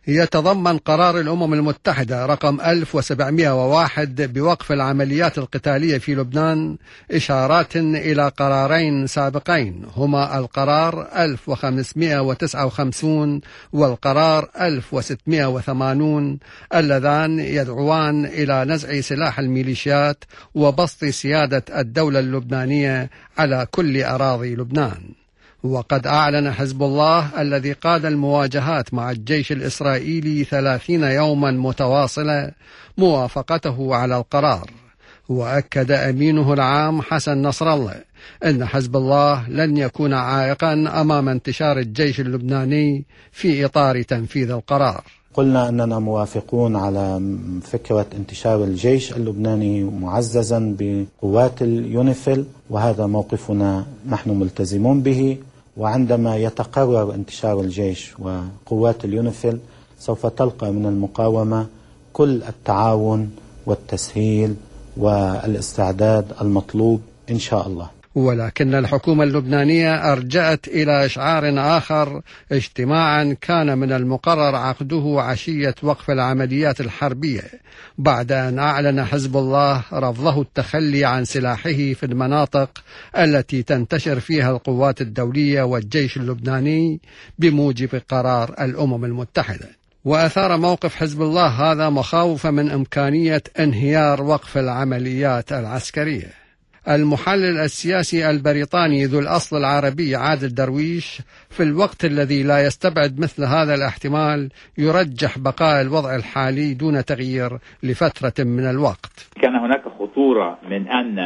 يتضمن قرار الأمم المتحدة رقم ألف وسبعمئة وواحد بوقف العمليات القتالية في لبنان إشارات إلى قرارين سابقين، هما القرار ألف وخمسمئة وتسعة وخمسين والقرار ألف وستمئة وثمانين، اللذان يدعوان إلى نزع سلاح الميليشيات وبسط سيادة الدولة اللبنانية على كل أراضي لبنان. وقد أعلن حزب الله الذي قاد المواجهات مع الجيش الإسرائيلي ثلاثين يوما متواصلة موافقته على القرار. وأكد أمينه العام حسن نصر الله أن حزب الله لن يكون عائقا أمام انتشار الجيش اللبناني في إطار تنفيذ القرار. قلنا أننا موافقون على فكرة انتشار الجيش اللبناني معززا بقوات اليونيفيل، وهذا موقفنا نحن ملتزمون به. وعندما يتقرر انتشار الجيش وقوات اليونيفيل سوف تلقى من المقاومة كل التعاون والتسهيل والاستعداد المطلوب إن شاء الله. ولكن الحكومة اللبنانية أرجأت إلى إشعار آخر، اجتماعا كان من المقرر عقده عشية وقف العمليات الحربية، بعد أن أعلن حزب الله رفضه التخلي عن سلاحه في المناطق التي تنتشر فيها القوات الدولية والجيش اللبناني بموجب قرار الأمم المتحدة. وأثار موقف حزب الله هذا مخاوف من إمكانية انهيار وقف العمليات العسكرية. المحلل السياسي البريطاني ذو الأصل العربي عادل درويش في الوقت الذي لا يستبعد مثل هذا الاحتمال يرجح بقاء الوضع الحالي دون تغيير لفترة من الوقت. كان هناك خطورة من أن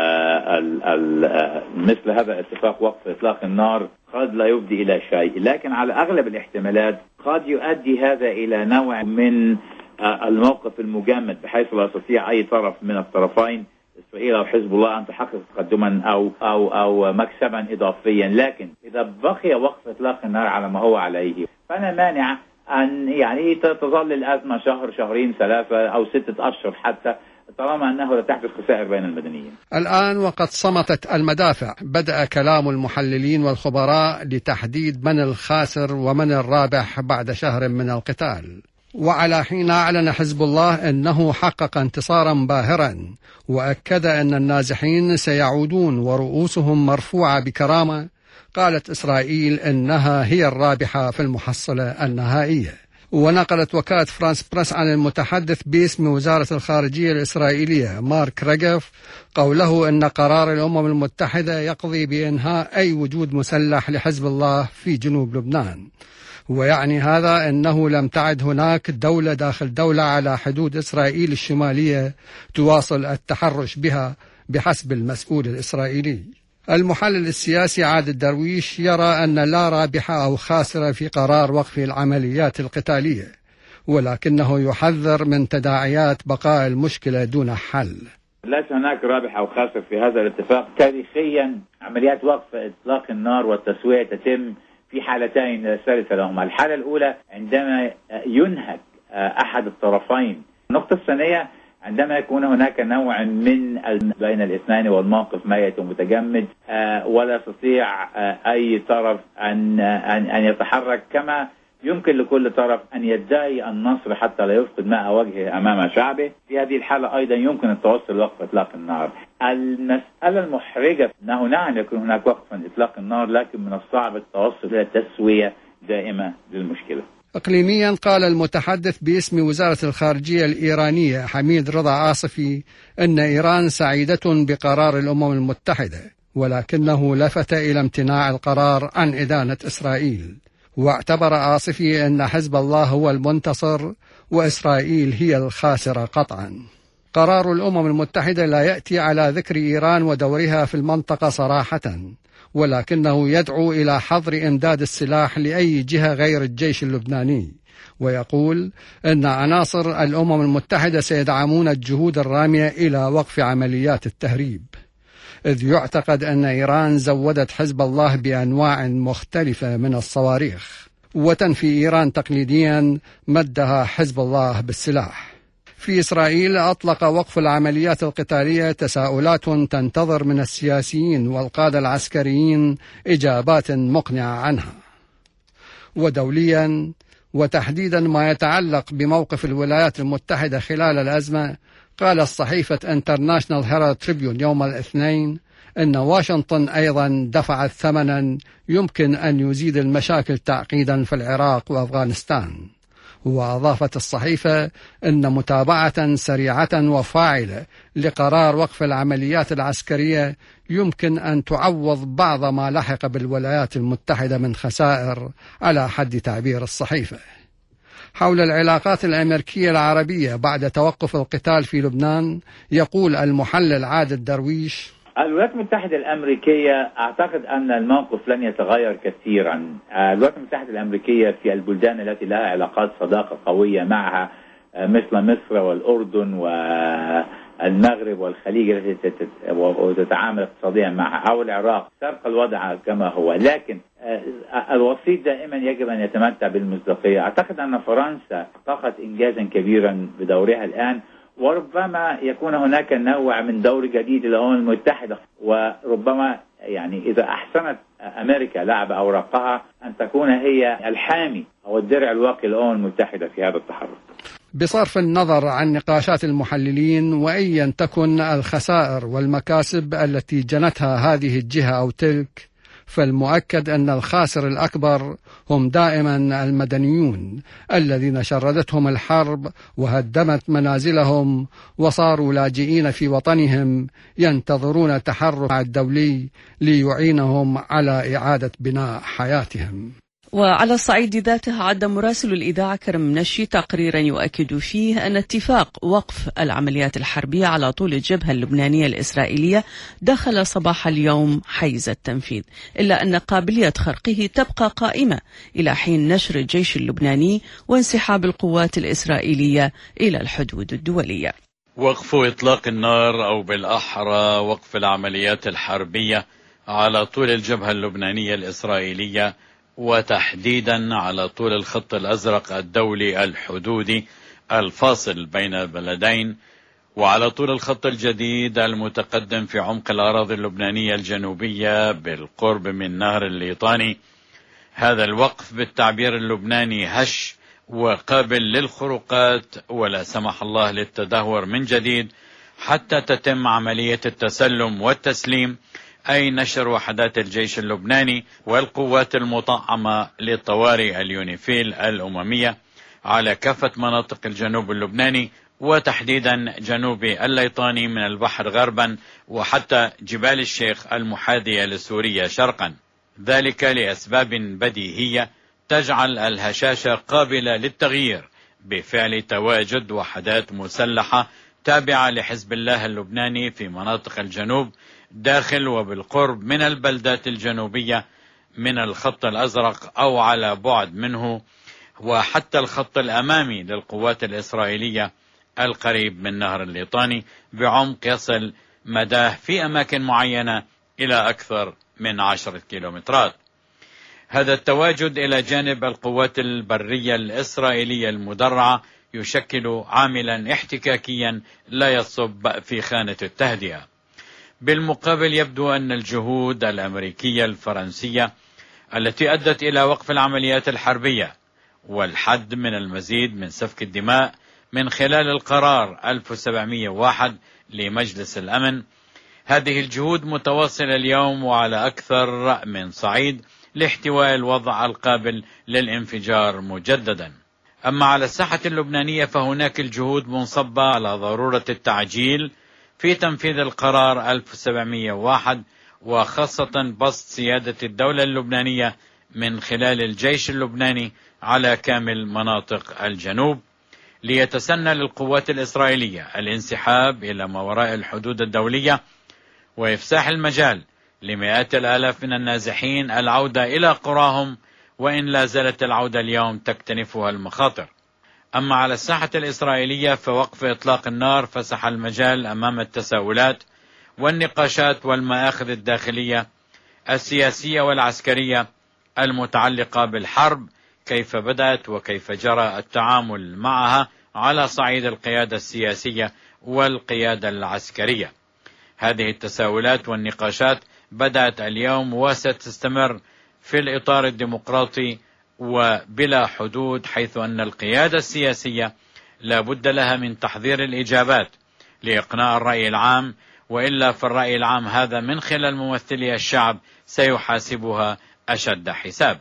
ال ال مثل هذا الاتفاق وقف إطلاق النار قد لا يفضي إلى شيء، لكن على أغلب الاحتمالات قد يؤدي هذا إلى نوع من الموقف المجمد، بحيث لا يستطيع أي طرف من الطرفين إسرائيل أو حزب الله أن تحقق تقدما أو أو أو مكسبا إضافيا. لكن إذا بقي وقف إطلاق النار على ما هو عليه فأنا مانع أن يعني تظل الأزمة شهر شهرين ثلاثة أو ستة أشهر حتى، طالما أنه لا تحدث خسائر بين المدنيين. الآن وقد صمتت المدافع، بدأ كلام المحللين والخبراء لتحديد من الخاسر ومن الرابح بعد شهر من القتال. وعلى حين أعلن حزب الله أنه حقق انتصارا باهرا، وأكد أن النازحين سيعودون ورؤوسهم مرفوعة بكرامة، قالت إسرائيل أنها هي الرابحة في المحصلة النهائية. ونقلت وكالة فرانس بريس عن المتحدث باسم وزارة الخارجية الإسرائيلية مارك رجف قوله أن قرار الأمم المتحدة يقضي بإنهاء أي وجود مسلح لحزب الله في جنوب لبنان، ويعني هذا أنه لم تعد هناك دولة داخل دولة على حدود إسرائيل الشمالية تواصل التحرش بها بحسب المسؤول الإسرائيلي. المحلل السياسي عادل درويش يرى أن لا رابح أو خاسر في قرار وقف العمليات القتالية، ولكنه يحذر من تداعيات بقاء المشكلة دون حل. ليس هناك رابح أو خاسر في هذا الاتفاق. تاريخيا عمليات وقف إطلاق النار والتسوية تتم في حالتين لا ثالث لهما. الحالة الأولى عندما ينهك أحد الطرفين. النقطة الثانية عندما يكون هناك نوع من بين الاثنين والموقف ميت ومتجمد ولا يستطيع أي طرف أن أن يتحرك، كما يمكن لكل طرف أن يدعي النصر حتى لا يفقد ماء وجهه أمام شعبه. في هذه الحالة أيضا يمكن التوصل لوقف إطلاق النار. المسألة المحرجة أنه نعم يكون هناك وقف إطلاق النار، لكن من الصعب التوصل إلى تسوية دائمة للمشكلة. إقليميا قال المتحدث باسم وزارة الخارجية الإيرانية حميد رضا عاصفي أن إيران سعيدة بقرار الأمم المتحدة، ولكنه لفت إلى امتناع القرار عن إدانة إسرائيل. واعتبر آصفي أن حزب الله هو المنتصر وإسرائيل هي الخاسرة قطعا. قرار الأمم المتحدة لا يأتي على ذكر إيران ودورها في المنطقة صراحة، ولكنه يدعو إلى حظر إمداد السلاح لأي جهة غير الجيش اللبناني، ويقول أن عناصر الأمم المتحدة سيدعمون الجهود الرامية إلى وقف عمليات التهريب، إذ يعتقد أن إيران زودت حزب الله بأنواع مختلفة من الصواريخ، وتنفي إيران تقليديا مدها حزب الله بالسلاح. في إسرائيل أطلق وقف العمليات القتالية تساؤلات تنتظر من السياسيين والقادة العسكريين إجابات مقنعة عنها. ودوليا، وتحديدا ما يتعلق بموقف الولايات المتحدة خلال الأزمة، قال الصحيفة انترناشنال هيرالد تريبيون يوم الاثنين أن واشنطن أيضا دفعت ثمنا يمكن أن يزيد المشاكل تعقيدا في العراق وأفغانستان. وأضافت الصحيفة أن متابعة سريعة وفاعلة لقرار وقف العمليات العسكرية يمكن أن تعوض بعض ما لحق بالولايات المتحدة من خسائر، على حد تعبير الصحيفة. حول العلاقات الأمريكية العربية بعد توقف القتال في لبنان، يقول المحلل عادل درويش: الولايات المتحدة الأمريكية أعتقد أن الموقف لن يتغير كثيرا. الولايات المتحدة الأمريكية في البلدان التي لها علاقات صداقة قوية معها مثل مصر والأردن والمغرب والخليج التي تتعامل اقتصاديا معها، أو العراق، تبقى الوضع كما هو، لكن الوسيط دائما يجب أن يتمتع بالمصداقية. أعتقد أن فرنسا حققت إنجازا كبيرا بدورها الآن، وربما يكون هناك نوع من دور جديد للأمم المتحدة، وربما يعني إذا أحسنت أمريكا لعب أوراقها أن تكون هي الحامي أو الدرع الواقي للأمم المتحدة في هذا التحرك. بصرف النظر عن نقاشات المحللين وأيا تكن الخسائر والمكاسب التي جنتها هذه الجهة أو تلك، فالمؤكد أن الخاسر الأكبر هم دائما المدنيون الذين شردتهم الحرب وهدمت منازلهم وصاروا لاجئين في وطنهم، ينتظرون التحرك الدولي ليعينهم على إعادة بناء حياتهم. وعلى الصعيد ذاته، عد مراسل الإذاعة كرم منشي تقريرا يؤكد فيه أن اتفاق وقف العمليات الحربية على طول الجبهة اللبنانية الإسرائيلية دخل صباح اليوم حيز التنفيذ، إلا أن قابلية خرقه تبقى قائمة إلى حين نشر الجيش اللبناني وانسحاب القوات الإسرائيلية إلى الحدود الدولية. وقف إطلاق النار، أو بالأحرى وقف العمليات الحربية على طول الجبهة اللبنانية الإسرائيلية، وتحديدا على طول الخط الأزرق الدولي الحدودي الفاصل بين البلدين، وعلى طول الخط الجديد المتقدم في عمق الأراضي اللبنانية الجنوبية بالقرب من نهر الليطاني. هذا الوقف بالتعبير اللبناني هش وقابل للخروقات، ولا سمح الله للتدهور من جديد حتى تتم عملية التسلم والتسليم، أي نشر وحدات الجيش اللبناني والقوات المطعمة للطوارئ اليونيفيل الأممية على كافة مناطق الجنوب اللبناني، وتحديدا جنوب الليطاني من البحر غربا وحتى جبال الشيخ المحاذية لسوريا شرقا، ذلك لأسباب بديهية تجعل الهشاشة قابلة للتغيير بفعل تواجد وحدات مسلحة تابعة لحزب الله اللبناني في مناطق الجنوب داخل وبالقرب من البلدات الجنوبية من الخط الأزرق أو على بعد منه، وحتى الخط الأمامي للقوات الإسرائيلية القريب من نهر الليطاني بعمق يصل مداه في أماكن معينة إلى أكثر من عشرة كيلومترات. هذا التواجد إلى جانب القوات البرية الإسرائيلية المدرعة يشكل عاملا احتكاكيا لا يصب في خانة التهدئة. بالمقابل، يبدو أن الجهود الأمريكية الفرنسية التي أدت إلى وقف العمليات الحربية والحد من المزيد من سفك الدماء من خلال القرار ألف وسبعمئة وواحد لمجلس الأمن، هذه الجهود متواصلة اليوم وعلى أكثر من صعيد لاحتواء الوضع القابل للانفجار مجددا. أما على الساحة اللبنانية فهناك الجهود منصبة على ضرورة التعجيل في تنفيذ القرار ألف وسبعمئة وواحد، وخاصة بسط سيادة الدولة اللبنانية من خلال الجيش اللبناني على كامل مناطق الجنوب، ليتسنى للقوات الإسرائيلية الانسحاب إلى ما وراء الحدود الدولية وإفساح المجال لمئات الآلاف من النازحين العودة إلى قراهم، وإن لا زالت العودة اليوم تكتنفها المخاطر. أما على الساحة الإسرائيلية فوقف إطلاق النار فسح المجال أمام التساؤلات والنقاشات والمآخذ الداخلية السياسية والعسكرية المتعلقة بالحرب، كيف بدأت وكيف جرى التعامل معها على صعيد القيادة السياسية والقيادة العسكرية. هذه التساؤلات والنقاشات بدأت اليوم وستستمر في الإطار الديمقراطي وبلا حدود، حيث أن القيادة السياسية لا بد لها من تحضير الإجابات لإقناع الرأي العام، وإلا فالرأي العام هذا من خلال ممثلي الشعب سيحاسبها أشد حساب.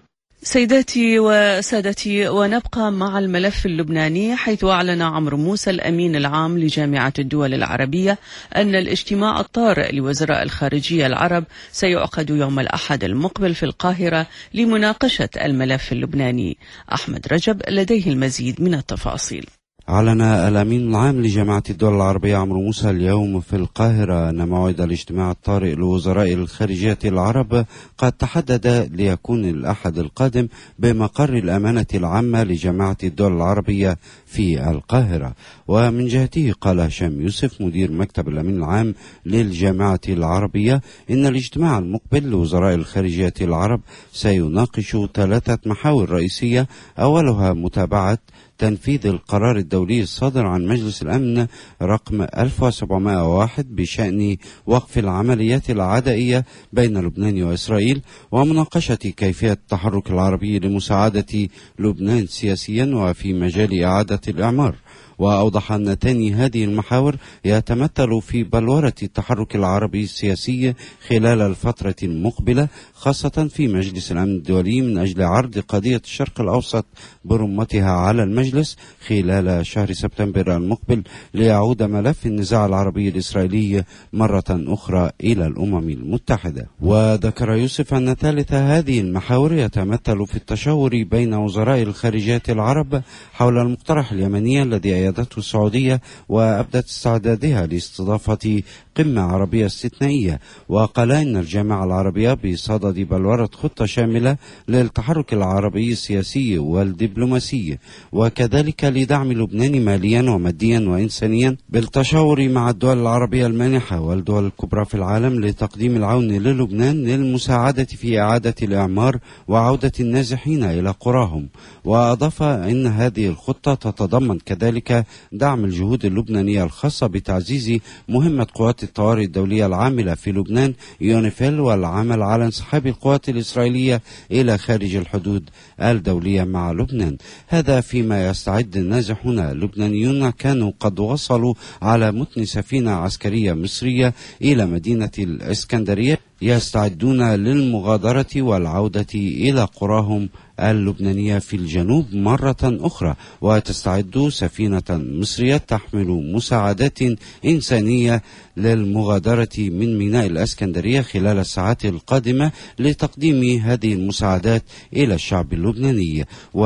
سيداتي وسادتي، ونبقى مع الملف اللبناني، حيث أعلن عمرو موسى الأمين العام لجامعة الدول العربية أن الاجتماع الطارئ لوزراء الخارجية العرب سيعقد يوم الأحد المقبل في القاهرة لمناقشة الملف اللبناني. أحمد رجب لديه المزيد من التفاصيل. أعلن الأمين العام لجامعة الدول العربية عمرو موسى اليوم في القاهرة أن موعد الاجتماع الطارئ لوزراء الخارجية العرب قد تحدد ليكون الأحد القادم بمقر الأمانة العامة لجامعة الدول العربية في القاهرة. ومن جهته قال هشام يوسف مدير مكتب الأمين العام للجامعة العربية إن الاجتماع المقبل لوزراء الخارجية العرب سيناقش ثلاثة محاور رئيسية، أولها متابعة تنفيذ القرار الدولي الصادر عن مجلس الأمن رقم ألف وسبعمائة وواحد بشأن وقف العمليات العدائية بين لبنان وإسرائيل، ومناقشة كيفية التحرك العربي لمساعدة لبنان سياسيا وفي مجال إعادة الإعمار. وأوضح أن ثاني هذه المحاور يتمثل في بلورة التحرك العربي السياسي خلال الفترة المقبلة، خاصة في مجلس الأمن الدولي من أجل عرض قضية الشرق الأوسط برمتها على المجلس خلال شهر سبتمبر المقبل، ليعود ملف النزاع العربي الإسرائيلي مرة أخرى إلى الأمم المتحدة. وذكر يوسف أن ثالث هذه المحاور يتمثل في التشاور بين وزراء الخارجية العرب حول المقترح اليمني الذي أيدته السعودية وأبدت استعدادها لاستضافة قمة عربية استثنائية. وقال إن الجامعة العربية بصدد بلورة خطة شاملة للتحرك العربي السياسي والدبلوماسي، وكذلك لدعم لبنان ماليا وماديا وإنسانيا بالتشاور مع الدول العربية المانحة والدول الكبرى في العالم لتقديم العون للبنان للمساعدة في إعادة الإعمار وعودة النازحين إلى قراهم. وأضاف إن هذه الخطة تتضمن كذلك دعم الجهود اللبنانية الخاصة بتعزيز مهمة قوات الطوارئ الدولية العاملة في لبنان يونيفيل، والعمل على انسحاب القوات الإسرائيلية إلى خارج الحدود الدولية مع لبنان. هذا فيما يستعد النازحون اللبنانيون كانوا قد وصلوا على متن سفينة عسكرية مصرية إلى مدينة الإسكندرية يستعدون للمغادرة والعودة إلى قراهم اللبنانية في الجنوب مرة أخرى. وتستعد سفينة مصرية تحمل مساعدات إنسانية للمغادرة من ميناء الإسكندرية خلال الساعات القادمة لتقديم هذه المساعدات إلى الشعب اللبناني.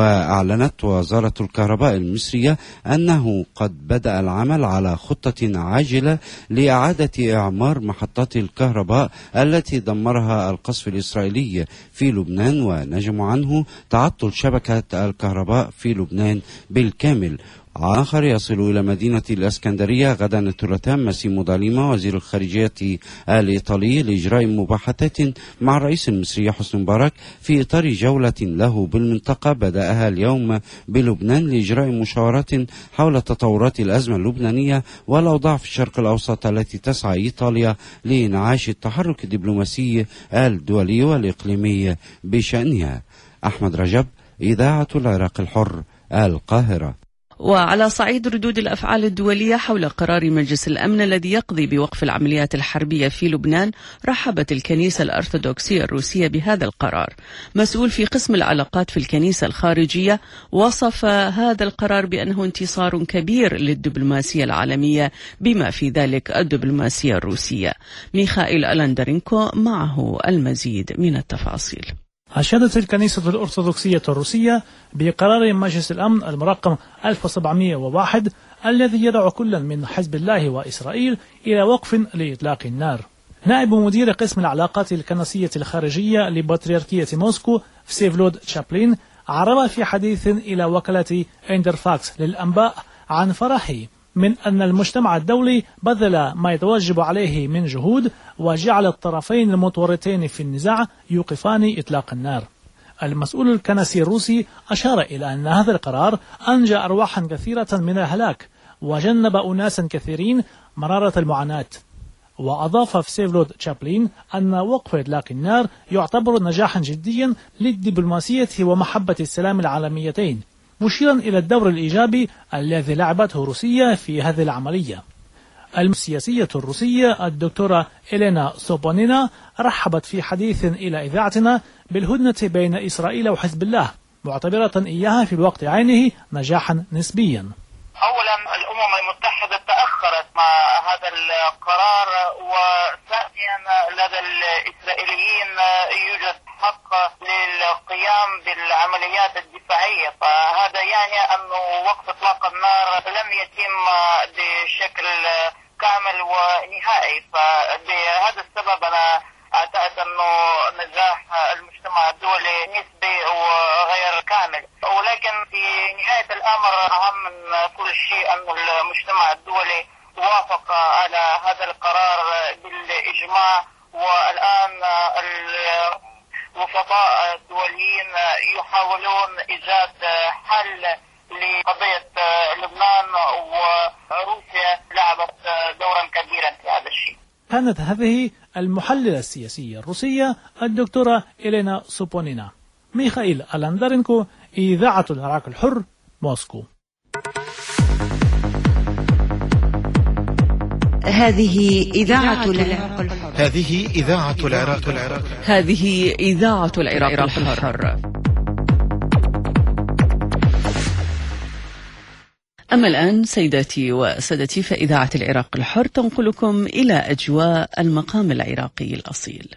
وأعلنت وزارة الكهرباء المصرية أنه قد بدأ العمل على خطة عاجلة لإعادة إعمار محطات الكهرباء التي دمرها القصف الإسرائيلي في لبنان، ونجم عنه تعطل شبكة الكهرباء في لبنان بالكامل. آخر يصل إلى مدينة الإسكندرية غدا الثلاثاء ماسيمو داليما وزير الخارجية الإيطالي لإجراء مباحثات مع الرئيس المصري حسني مبارك في إطار جولة له بالمنطقة بدأها اليوم بلبنان لإجراء مشاورات حول تطورات الأزمة اللبنانية والأوضاع في الشرق الأوسط التي تسعى إيطاليا لإنعاش التحرك الدبلوماسي الدولي والإقليمي بشأنها. أحمد رجب، إذاعة العراق الحر، القاهرة. وعلى صعيد ردود الأفعال الدولية حول قرار مجلس الأمن الذي يقضي بوقف العمليات الحربية في لبنان، رحبت الكنيسة الأرثوذكسية الروسية بهذا القرار. مسؤول في قسم العلاقات في الكنيسة الخارجية وصف هذا القرار بأنه انتصار كبير للدبلوماسية العالمية بما في ذلك الدبلوماسية الروسية. ميخائيل ألندرينكو معه المزيد من التفاصيل. أشادت الكنيسة الأرثوذكسية الروسية بقرار مجلس الأمن المرقم ألف وسبعمئة وواحد الذي يدعو كلا من حزب الله وإسرائيل إلى وقف لإطلاق النار. نائب مدير قسم العلاقات الكنسية الخارجية لبطريركية موسكو فسيفلود تشابلين عرب في حديث إلى وكالة إندرفاكس للأنباء عن فرحه من أن المجتمع الدولي بذل ما يتوجب عليه من جهود وجعل الطرفين المتورطين في النزاع يوقفان إطلاق النار. المسؤول الكنسي الروسي أشار إلى أن هذا القرار أنجى أرواحا كثيرة من الهلاك وجنب أناسا كثيرين مرارة المعاناة. وأضاف فسيفلود تشابلين أن وقف إطلاق النار يعتبر نجاحا جديا للدبلوماسية ومحبة السلام العالميتين، مشيرا إلى الدور الإيجابي الذي لعبته روسيا في هذه العملية. السياسية الروسية الدكتورة إلينا سوبونينا رحبت في حديث إلى إذاعتنا بالهدنة بين إسرائيل وحزب الله، معتبرة إياها في الوقت عينه نجاحا نسبيا. أولا الأمم المتحدة تأخرت مع هذا القرار، وثانيا لدى الإسرائيليين يوجد حق للقيام بالعمليات الدفاعية، فهذا يعني أن وقف إطلاق النار لم يتم بشكل كامل ونهائي. فبهذا السبب أنا أعتقد أنه نجاح المجتمع الدولي نسبي وغير كامل، ولكن في نهاية الأمر أهم من كل شيء أن المجتمع الدولي وافق على هذا القرار بالإجماع، والآن الوفقاء الدوليين يحاولون إيجاد حل لقضية لبنان، وروسيا لعبت دورا كبيرا في هذا الشيء. كانت هذه المحللة السياسية الروسية الدكتورة إلينا سوبونينا. ميخائيل ألاندرينكو، إذاعة العراق الحر، موسكو. هذه إذاعة العراق الحر. هذه إذاعة العراق الحر. هذه إذاعة العراق الحر. أما الآن سيداتي وسادتي، فإذاعة العراق الحر تنقلكم إلى أجواء المقام العراقي الأصيل.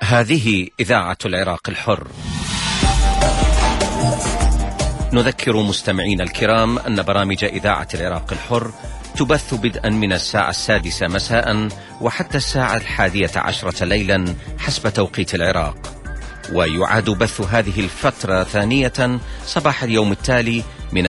هذه إذاعة العراق الحر. نذكر مستمعين الكرام أن برامج إذاعة العراق الحر تبث بدءا من الساعة السادسة مساء وحتى الساعة الحادية عشرة ليلا حسب توقيت العراق، ويعاد بث هذه الفترة ثانية صباح اليوم التالي